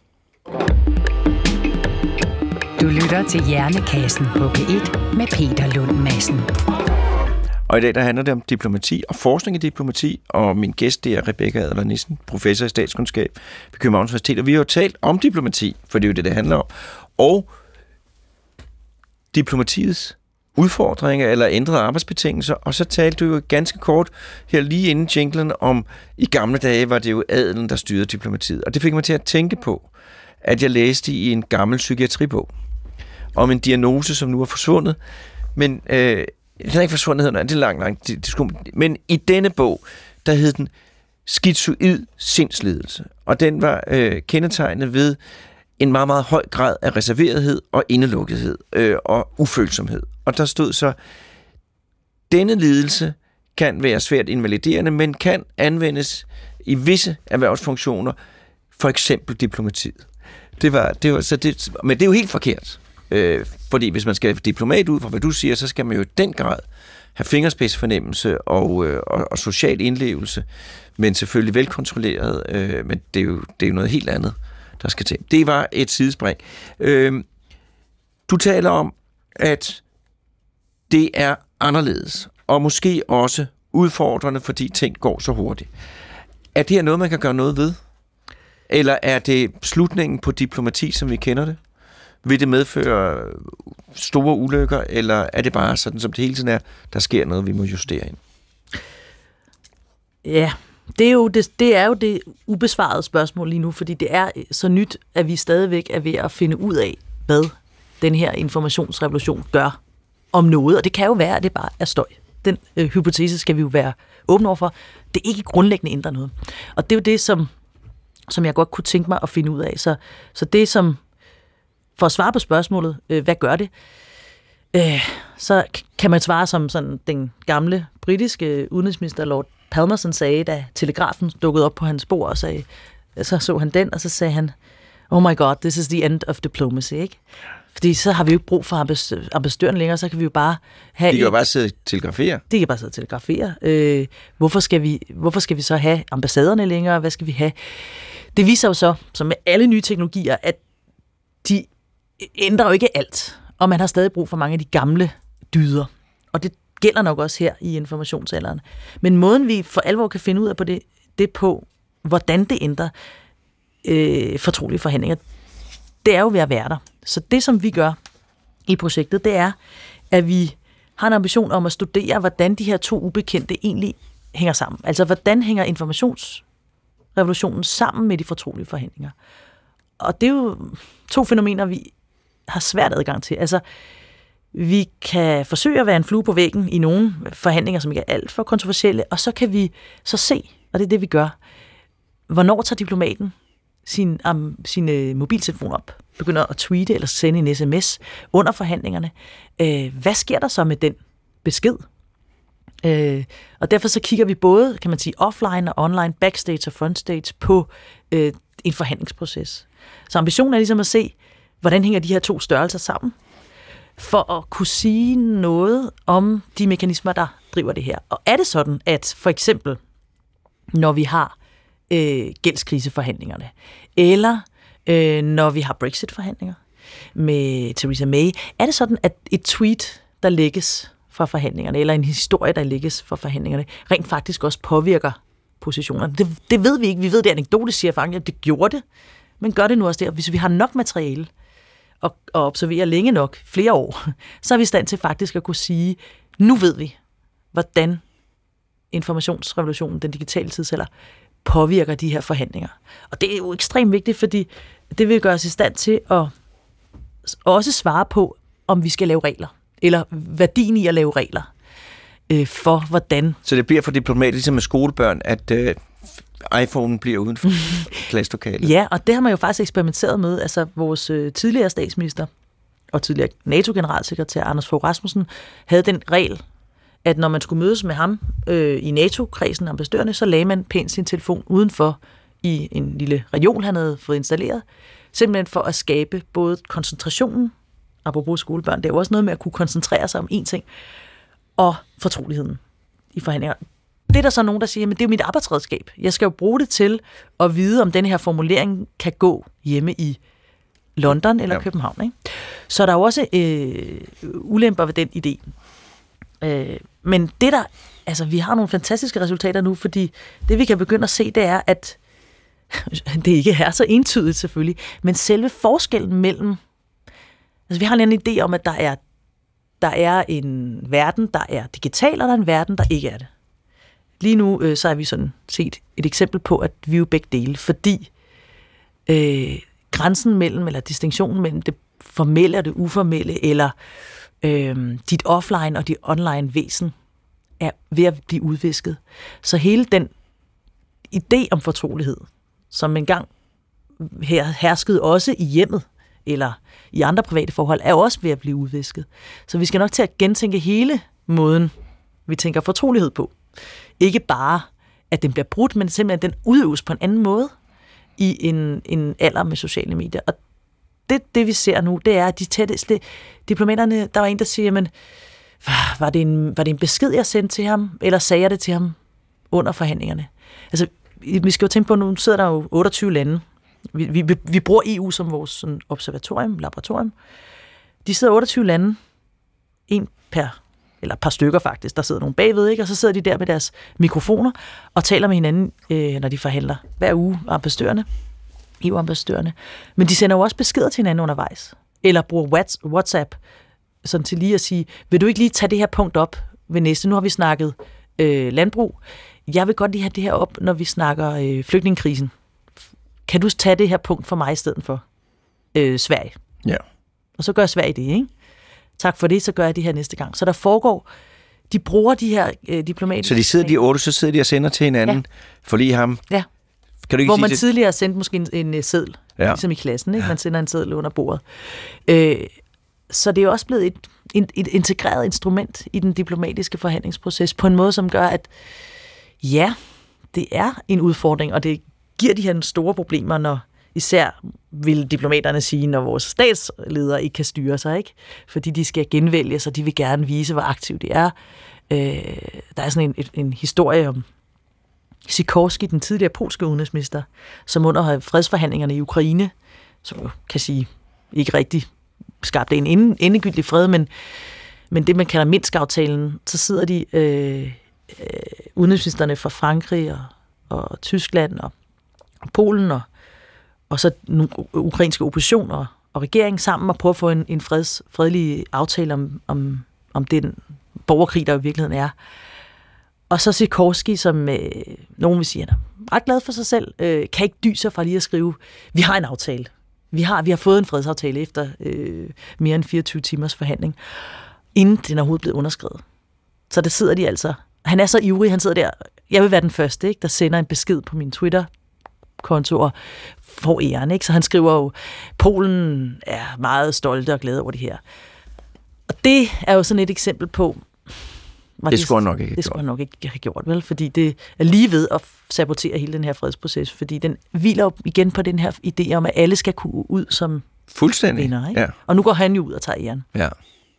Du lytter til Hjernekassen på P et med Peter Lund Madsen. Og i dag der handler det om diplomati og forskning i diplomati, og min gæst det er Rebecca Adler Nissen, professor i statskundskab ved Københavns Universitet, og vi har jo talt om diplomati, for det er jo det, det handler om, og diplomatiets udfordringer eller ændrede arbejdsbetingelser, og så talte du jo ganske kort her lige inden jinglen om, i gamle dage var det jo adelen, der styrede diplomatiet, og det fik mig til at tænke på, at jeg læste i en gammel psykiatribog om en diagnose, som nu er forsvundet, men øh, den er ikke forsvundet, det er langt, langt, det, det skulle, men i denne bog, der hed den Skizoid sindslidelse, og den var øh, kendetegnet ved en meget, meget høj grad af reserverethed og indelukkethed øh, og ufølsomhed. Og der stod så, denne lidelse kan være svært invaliderende, men kan anvendes i visse erhvervsfunktioner, for eksempel diplomatiet. Det var, det var, så det, men det er jo helt forkert. Øh, fordi hvis man skal have diplomat ud fra, hvad du siger, så skal man jo i den grad have fingerspidsfornemmelse og, øh, og, og social indlevelse, men selvfølgelig velkontrolleret, øh, men det er, jo, det er jo noget helt andet, der skal til. Det var et sidespring. Øh, du taler om, at det er anderledes, og måske også udfordrende, fordi ting går så hurtigt. Er det her noget, man kan gøre noget ved? Eller er det slutningen på diplomati, som vi kender det? Vil det medføre store ulykker, eller er det bare sådan, som det hele tiden er, der sker noget, vi må justere ind? Ja, det er jo det, det, er jo det ubesvarede spørgsmål lige nu, fordi det er så nyt, at vi stadigvæk er ved at finde ud af, hvad den her informationsrevolution gør om noget, og det kan jo være, at det bare er støj. Den øh, hypotese skal vi jo være åbne overfor. Det er ikke grundlæggende ændrer noget. Og det er jo det, som, som jeg godt kunne tænke mig at finde ud af. Så, så det som, for at svare på spørgsmålet, øh, hvad gør det? Øh, så kan man svare som sådan den gamle britiske udenrigsminister Lord Palmerston sagde, da telegrafen dukkede op på hans bord, og sagde, så så han den, og så sagde han, oh my god, this is the end of diplomacy, ikke? Fordi så har vi jo ikke brug for ambassadøren længere, så kan vi jo bare have... De kan jo bare sidde og telegrafere. De kan bare sidde og telegrafere. Øh, hvorfor, skal vi, hvorfor skal vi så have ambassaderne længere? Hvad skal vi have? Det viser jo så, som med alle nye teknologier, at de ændrer jo ikke alt. Og man har stadig brug for mange af de gamle dyder. Og det gælder nok også her i informationsalderen. Men måden, vi for alvor kan finde ud af på det, det er på, hvordan det ændrer øh, fortrolige forhandlinger. Det er jo ved at være der. Så det, som vi gør i projektet, det er, at vi har en ambition om at studere, hvordan de her to ubekendte egentlig hænger sammen. Altså, hvordan hænger informationsrevolutionen sammen med de fortrolige forhandlinger? Og det er jo to fænomener, vi har svært adgang til. Altså, vi kan forsøge at være en flue på væggen i nogle forhandlinger, som ikke er alt for kontroversielle, og så kan vi så se, og det er det, vi gør, hvornår tager diplomaten sin, um, sin uh, mobiltelefon op, begynder at tweete eller sende en sms under forhandlingerne. Uh, hvad sker der så med den besked? Uh, og derfor så kigger vi både, kan man sige, offline og online, backstage og frontstage på uh, en forhandlingsproces. Så ambitionen er ligesom at se, hvordan hænger de her to størrelser sammen, for at kunne sige noget om de mekanismer, der driver det her. Og er det sådan, at for eksempel, når vi har øh, gældskriseforhandlingerne, eller øh, når vi har Brexit-forhandlinger med Theresa May, er det sådan, at et tweet, der lægges fra forhandlingerne, eller en historie, der lægges fra forhandlingerne, rent faktisk også påvirker positionerne? Det, det ved vi ikke. Vi ved, det anekdotisk siger erfaringen, at det gjorde det, men gør det nu også der. Hvis vi har nok materiale, og, og observerer længe nok, flere år, så er vi i stand til faktisk at kunne sige, nu ved vi, hvordan informationsrevolutionen, den digitale tidsalder, påvirker de her forhandlinger. Og det er jo ekstremt vigtigt, fordi det vil gøre os i stand til at også svare på, om vi skal lave regler, eller værdien i at lave regler, øh, for hvordan... Så det bliver for diplomatisk, ligesom med skolebørn, at øh, iPhone bliver uden for klasselokalet. Ja, og det har man jo faktisk eksperimenteret med. Altså, vores øh, tidligere statsminister og tidligere NATO-generalsekretær Anders Fogh Rasmussen havde den regel, at når man skulle mødes med ham øh, i NATO-kredsen, ambassadørerne, så lagde man pænt sin telefon udenfor i en lille reol, han havde fået installeret, simpelthen for at skabe både koncentrationen, apropos skolebørn, det er jo også noget med at kunne koncentrere sig om én ting, og fortroligheden i forhandlinger. Det er der så nogen, der siger, men det er jo mit arbejdsredskab. Jeg skal jo bruge det til at vide, om den her formulering kan gå hjemme i London eller ja. København. Ikke? Så der er jo også øh, ulemper ved den idé. Øh, men det der, altså vi har nogle fantastiske resultater nu, fordi det vi kan begynde at se, det er, at det ikke er så entydigt selvfølgelig, men selve forskellen mellem, altså vi har en idé om, at der er, der er en verden, der er digital, og der er en verden, der ikke er det. Lige nu øh, så har vi sådan set et eksempel på, at vi er jo begge dele, fordi øh, grænsen mellem, eller distinktionen mellem det formelle og det uformelle, eller øh, dit offline og dit online væsen, er ved at blive udvisket. Så hele den idé om fortrolighed, som engang her herskede også i hjemmet, eller i andre private forhold, er også ved at blive udvisket. Så vi skal nok til at gentænke hele måden, vi tænker fortrolighed på. Ikke bare, at den bliver brudt, men simpelthen, at den udøves på en anden måde i en, en alder med sociale medier. Og det, det vi ser nu, det er, at de tætteste diplomaterne, der var en, der siger, men var det, en, var det en besked, jeg sendte til ham, eller sagde jeg det til ham under forhandlingerne? Altså, vi skal jo tænke på, nu sidder der jo otteogtyve lande. Vi, vi, vi bruger E U som vores sådan, observatorium, laboratorium. De sidder otteogtyve lande, en per eller et par stykker faktisk, der sidder nogle bagved, ikke? Og så sidder de der med deres mikrofoner og taler med hinanden, øh, når de forhandler hver uge, ambassadørerne, E U-ambassadørerne. Men de sender jo også beskeder til hinanden undervejs, eller bruger WhatsApp, sådan til lige at sige, vil du ikke lige tage det her punkt op ved næste? Nu har vi snakket øh, landbrug. Jeg vil godt lige have det her op, når vi snakker øh, flygtningekrisen. Kan du tage det her punkt for mig i stedet for øh, Sverige? Ja. Og så gør Sverige det, ikke? Tak for det, så gør jeg det her næste gang. Så der foregår, de bruger de her øh, diplomatiske... Så de sidder de otte, så sidder de og sender til hinanden, ja. For lige ham. Ja. Kan du ikke Hvor sige man det? tidligere har sendt måske en, en seddel, ja. Ligesom i klassen, ikke? Man sender en seddel under bordet. Øh, så det er jo også blevet et, et, et integreret instrument i den diplomatiske forhandlingsproces, på en måde, som gør, at ja, det er en udfordring, og det giver de her store problemer, når især vil diplomaterne sige, når vores statsledere ikke kan styre sig, ikke? Fordi de skal genvælges, og de vil gerne vise, hvor aktive de er. Øh, der er sådan en, en, en historie om Sikorski, den tidligere polske udenrigsminister, som under fredsforhandlingerne i Ukraine, som jo kan sige ikke rigtig skabte en endegyldig fred, men, men det, man kalder Minsk-aftalen, så sidder de øh, øh, udenrigsministerne fra Frankrig og, og Tyskland og, og Polen og, og så nogle ukrainske oppositioner og, og regeringen sammen og prøver at få en, en freds, fredelig aftale om, om, om den borgerkrig, der i virkeligheden er. Og så Sikorski, som øh, nogen vil sige, han er ret glad for sig selv, øh, kan ikke dy sig fra lige at skrive, vi har en aftale. Vi har, vi har fået en fredsaftale efter øh, mere end fireogtyve timers forhandling, inden den er overhovedet blevet underskrevet. Så der sidder de altså. Han er så ivrig, han sidder der. Jeg vil være den første, ikke, der sender en besked på min Twitter-konto og får æren. Ikke? Så han skriver jo, Polen er meget stolte og glade over det her. Og det er jo sådan et eksempel på, det, det skulle nok ikke det skulle nok ikke have gjort, vel? Fordi det er lige ved at sabotere hele den her fredsproces, fordi den hviler jo igen på den her idé om, at alle skal kunne ud som fuldstændig vinder, ikke? Ja. Og nu går han jo ud og tager æren. Ja.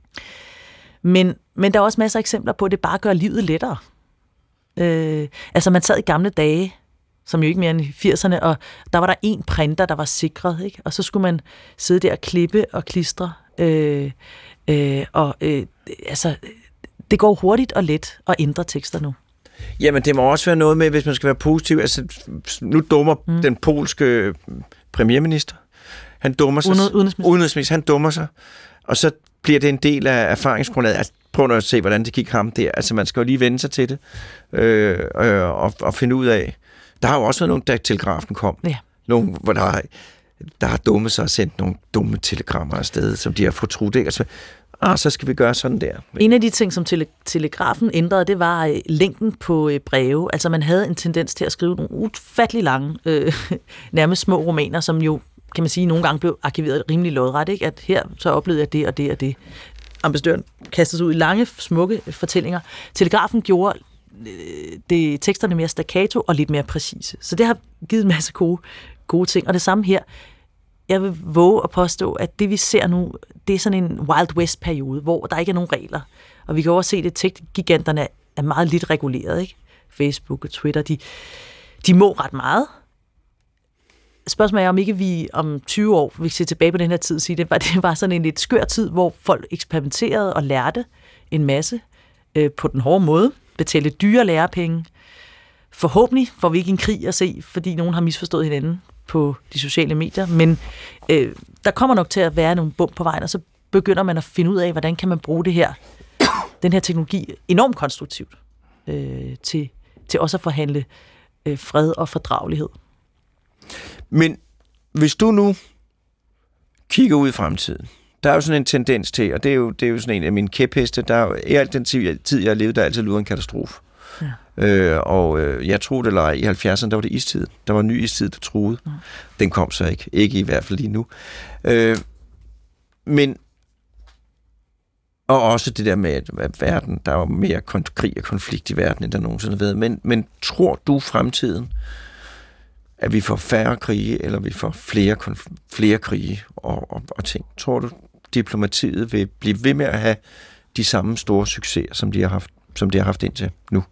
Men, men der er også masser af eksempler på, at det bare gør livet lettere. Øh, altså man sad i gamle dage, som jo ikke mere end i firserne, og der var der en printer, der var sikret, ikke? Og så skulle man sidde der og klippe og klistre, øh, øh, og øh, altså det går hurtigt og let at ændre tekster nu. Jamen, det må også være noget med, hvis man skal være positiv. Altså, nu dummer mm. den polske premierminister. Han dummer sig. Udenrigsminister. Udenrigsminister, han dummer sig. Og så bliver det en del af erfaringsgrundlaget. Altså, prøv nu at se, hvordan det gik ham der. Altså, man skal jo lige vende sig til det. Øh, øh, og, og finde ud af. Der har jo også været nogle, da telegrafen kom. Ja. Nogle, hvor der har, der har dummet sig og sendt nogle dumme telegrammer afsted, som de har fortrudt. Ikke? Altså, ah, så skal vi gøre sådan der. En af de ting, som tele- telegrafen ændrede, det var øh, længden på øh, breve. Altså man havde en tendens til at skrive nogle ufattelig lange, øh, nærmest små romaner, som jo, kan man sige, nogle gange blev arkiveret rimelig lodret, ikke? At her så oplevede jeg det og det og det. Ambassadøren kastede sig ud i lange, smukke fortællinger. Telegrafen gjorde øh, det, teksterne mere staccato og lidt mere præcise. Så det har givet en masse gode, gode ting. Og det samme her. Jeg vil våge at påstå, at det vi ser nu, det er sådan en Wild West-periode, hvor der ikke er nogen regler. Og vi kan også se, at tech-giganterne er meget lidt reguleret, ikke? Facebook og Twitter, de, de må ret meget. Spørgsmålet er, om ikke vi om tyve år, vi ser tilbage på den her tid, sige, det var, det var sådan en lidt skør tid, hvor folk eksperimenterede og lærte en masse øh, på den hårde måde, betalte dyre lærepenge. Forhåbentlig får vi ikke en krig at se, fordi nogen har misforstået hinanden på de sociale medier, men øh, der kommer nok til at være nogle bump på vejen, og så begynder man at finde ud af, hvordan kan man bruge det her, den her teknologi enormt konstruktivt øh, til, til også at forhandle øh, fred og fordragelighed. Men hvis du nu kigger ud i fremtiden, der er jo sådan en tendens til, og det er jo, det er jo sådan en af mine kæpheste, der er jo i al den tid, jeg har levet, der altid lyder en katastrofe. Ja. Øh, og øh, jeg troede eller ej, i halvfjerdserne, der var det istid. Der var en ny istid, der troede. Mm. Den kom så ikke. Ikke i hvert fald lige nu. Øh, men og også det der med, at verden, der er jo mere krig og konflikt i verden, end der nogensinde har været. Men, men tror du fremtiden, at vi får færre krige, eller vi får flere, konf- flere krige og, og, og ting? Tror du, diplomatiet vil blive ved med at have de samme store succeser, som de har haft, som de har haft indtil nu?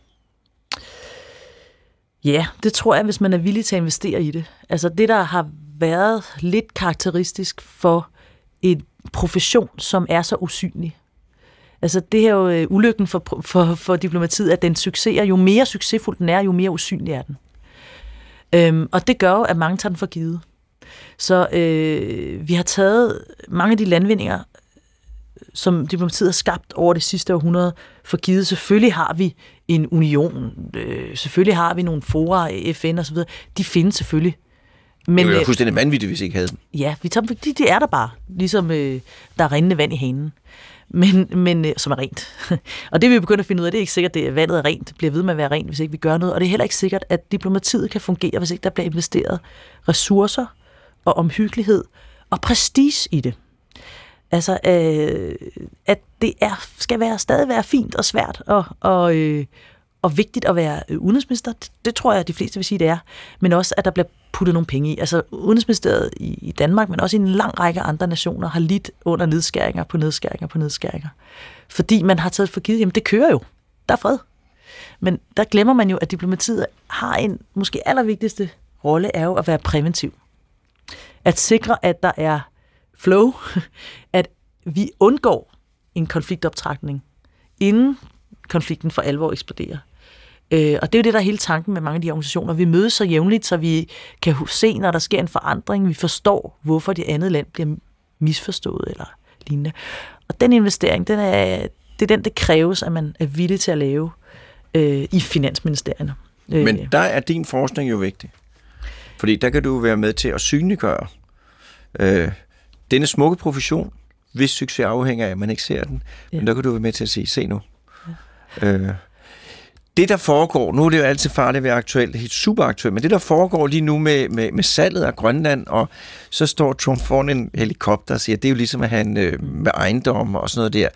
Ja, det tror jeg, hvis man er villig til at investere i det. Altså det, der har været lidt karakteristisk for en profession, som er så usynlig. Altså det her jo ulykken for, for, for diplomatiet, at den succes er, jo mere succesfuld den er, jo mere usynlig er den. Øhm, og det gør jo, at mange tager den for givet. Så øh, vi har taget mange af de landvindinger, som diplomatiet har skabt over det sidste århundrede, for givet. Selvfølgelig har vi en union, øh, selvfølgelig har vi nogle fora, F N og så videre. De findes selvfølgelig. Men, det ville jo fuldstændig vanvittigt, hvis ikke havde dem. Ja, vi tager, de, de er der bare, ligesom øh, der er rindende vand i hanen, men, men, øh, som er rent. Og det vi begynder at finde ud af, det er ikke sikkert, at vandet er rent, det bliver ved med at være rent, hvis ikke vi gør noget. Og det er heller ikke sikkert, at diplomatiet kan fungere, hvis ikke der bliver investeret ressourcer og omhyggelighed og prestige i det. Altså, øh, at det er, skal være, stadig være fint og svært at, og, øh, og vigtigt at være udenrigsminister, det, det tror jeg, at de fleste vil sige, det er, men også, at der bliver puttet nogle penge i. Altså Udenrigsministeriet i, i Danmark, men også i en lang række andre nationer, har lidt under nedskæringer på nedskæringer på nedskæringer. Fordi man har taget for givet, jamen det kører jo, der er fred. Men der glemmer man jo, at diplomatiet har en måske allervigtigste rolle, er jo at være præventiv. At sikre, at der er flow, at vi undgår en konfliktoptrapning, inden konflikten for alvor eksploderer. Øh, og det er jo det, der er hele tanken med mange af de organisationer. Vi mødes så jævnligt, så vi kan se, når der sker en forandring, vi forstår, hvorfor det andet land bliver misforstået eller lignende. Og den investering, den er, det er den, det kræves, at man er villig til at lave øh, i finansministerierne. Øh. Men der er din forskning jo vigtig. Fordi der kan du være med til at synliggøre øh, denne smukke profession, hvis succes afhænger af, at man ikke ser den. Ja. Men der kan du være med til at sige, se nu. Ja. Øh, det, der foregår, nu er det jo altid farligt at være aktuelt, det er helt super aktuelt, men det, der foregår lige nu med, med, med salget af Grønland, og så står Trump foran en helikopter og siger, det er jo ligesom at have en, øh, med ejendom og sådan noget der.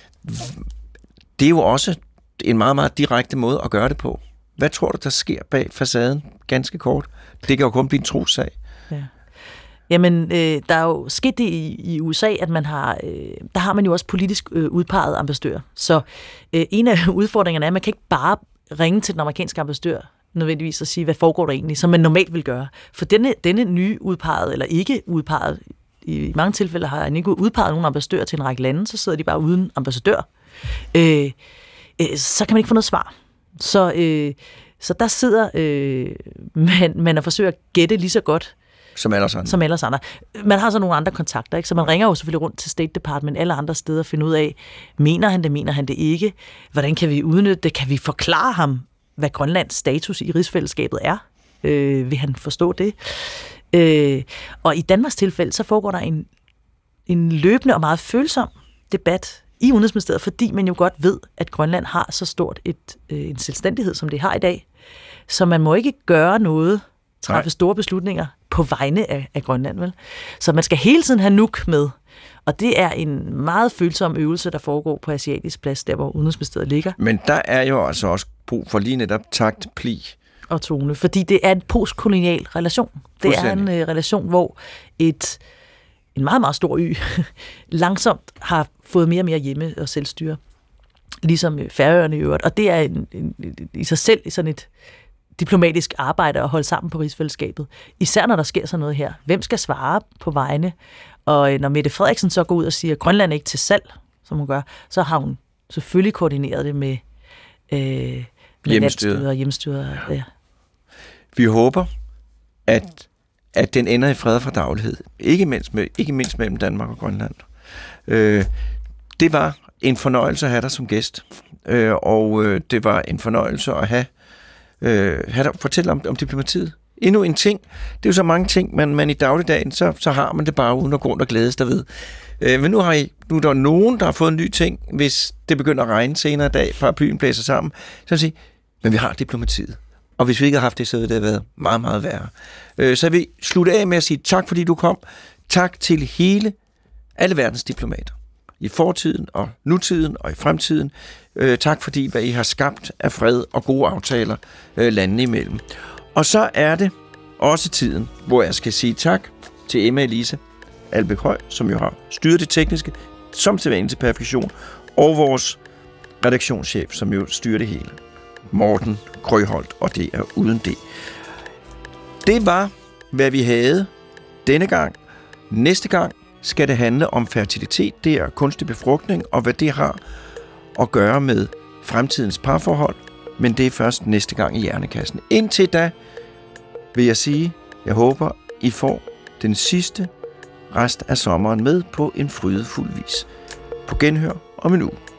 Det er jo også en meget, meget direkte måde at gøre det på. Hvad tror du, der sker bag facaden? Ganske kort. Det kan jo kun blive en trossag. Ja. Jamen, øh, der er jo sket det i, i U S A, at man har, øh, der har man jo også politisk øh, udpeget ambassadør. Så øh, en af udfordringerne er, at man kan ikke bare ringe til den amerikanske ambassadør nødvendigvis og sige, hvad foregår der egentlig, som man normalt vil gøre. For denne, denne nye udpeget, eller ikke udpeget, i mange tilfælde har han ikke udpeget nogen ambassadør til en række lande, så sidder de bare uden ambassadør. Øh, øh, så kan man ikke få noget svar. Så, øh, så der sidder øh, man, man og forsøger at gætte lige så godt, Som ellers andre. Som ellers andre. Man har så nogle andre kontakter, ikke? Så man ringer jo selvfølgelig rundt til State Department, alle andre steder, og finde ud af, mener han det, mener han det ikke? Hvordan kan vi udnytte det? Kan vi forklare ham, hvad Grønlands status i rigsfællesskabet er? Øh, vil han forstå det? Øh, og i Danmarks tilfælde, så foregår der en, en løbende og meget følsom debat i Udenrigsministeriet, fordi man jo godt ved, at Grønland har så stort et, øh, en selvstændighed, som det har i dag. Så man må ikke gøre noget, træffe store beslutninger på vegne af, af Grønland, vel? Så man skal hele tiden have nuk med, og det er en meget følsom øvelse, der foregår på Asiatisk Plads, der hvor Udenrigsministeriet ligger. Men der er jo altså også brug for lige netop takt, pli og tone, fordi det er en postkolonial relation. Det er en uh, relation, hvor et en meget, meget stor ø langsomt har fået mere og mere hjemme og selvstyre, ligesom Færøerne i øvrigt, og det er en, en, i sig selv sådan et diplomatisk arbejde at holde sammen på rigsfællesskabet. Især når der sker sådan noget her. Hvem skal svare på vegne? Og når Mette Frederiksen så går ud og siger, at Grønland er ikke til salg, som hun gør, så har hun selvfølgelig koordineret det med, øh, med hjemmestyret og hjemmestyret. Ja. Vi håber, at, at den ender i fred for daglighed. Ikke mindst, med, ikke mindst mellem Danmark og Grønland. Øh, det var en fornøjelse at have dig som gæst. Øh, og øh, det var en fornøjelse at have Øh, fortælle om, om diplomatiet. Endnu en ting. Det er jo så mange ting, man, man i dagligdagen, så, så har man det bare uden at gå rundt og glædes derved. Øh, men nu, har I, nu er der nogen, der har fået en ny ting, hvis det begynder at regne senere i dag, paraplyen blæser sammen, så vil sige, men vi har diplomatiet. Og hvis vi ikke har haft det, så ville det have været meget, meget værre. Øh, så vil vi slutte af med at sige tak, fordi du kom. Tak til hele, alle verdens diplomater. I fortiden og nutiden og i fremtiden. Øh, tak fordi, hvad I har skabt af fred og gode aftaler øh, landene imellem. Og så er det også tiden, hvor jeg skal sige tak til Emma Elise Albæk Høj, som jo har styret det tekniske, som sædvanligt til perfektion, og vores redaktionschef, som jo styrer det hele, Morten Krøholt, og det er uden det. Det var, hvad vi havde denne gang. Næste gang skal det handle om fertilitet, det er kunstig befrugtning, og hvad det har at gøre med fremtidens parforhold, men det er først næste gang i Hjernekassen. Indtil da vil jeg sige, jeg håber, I får den sidste rest af sommeren med på en frydefuld vis. På genhør om en uge.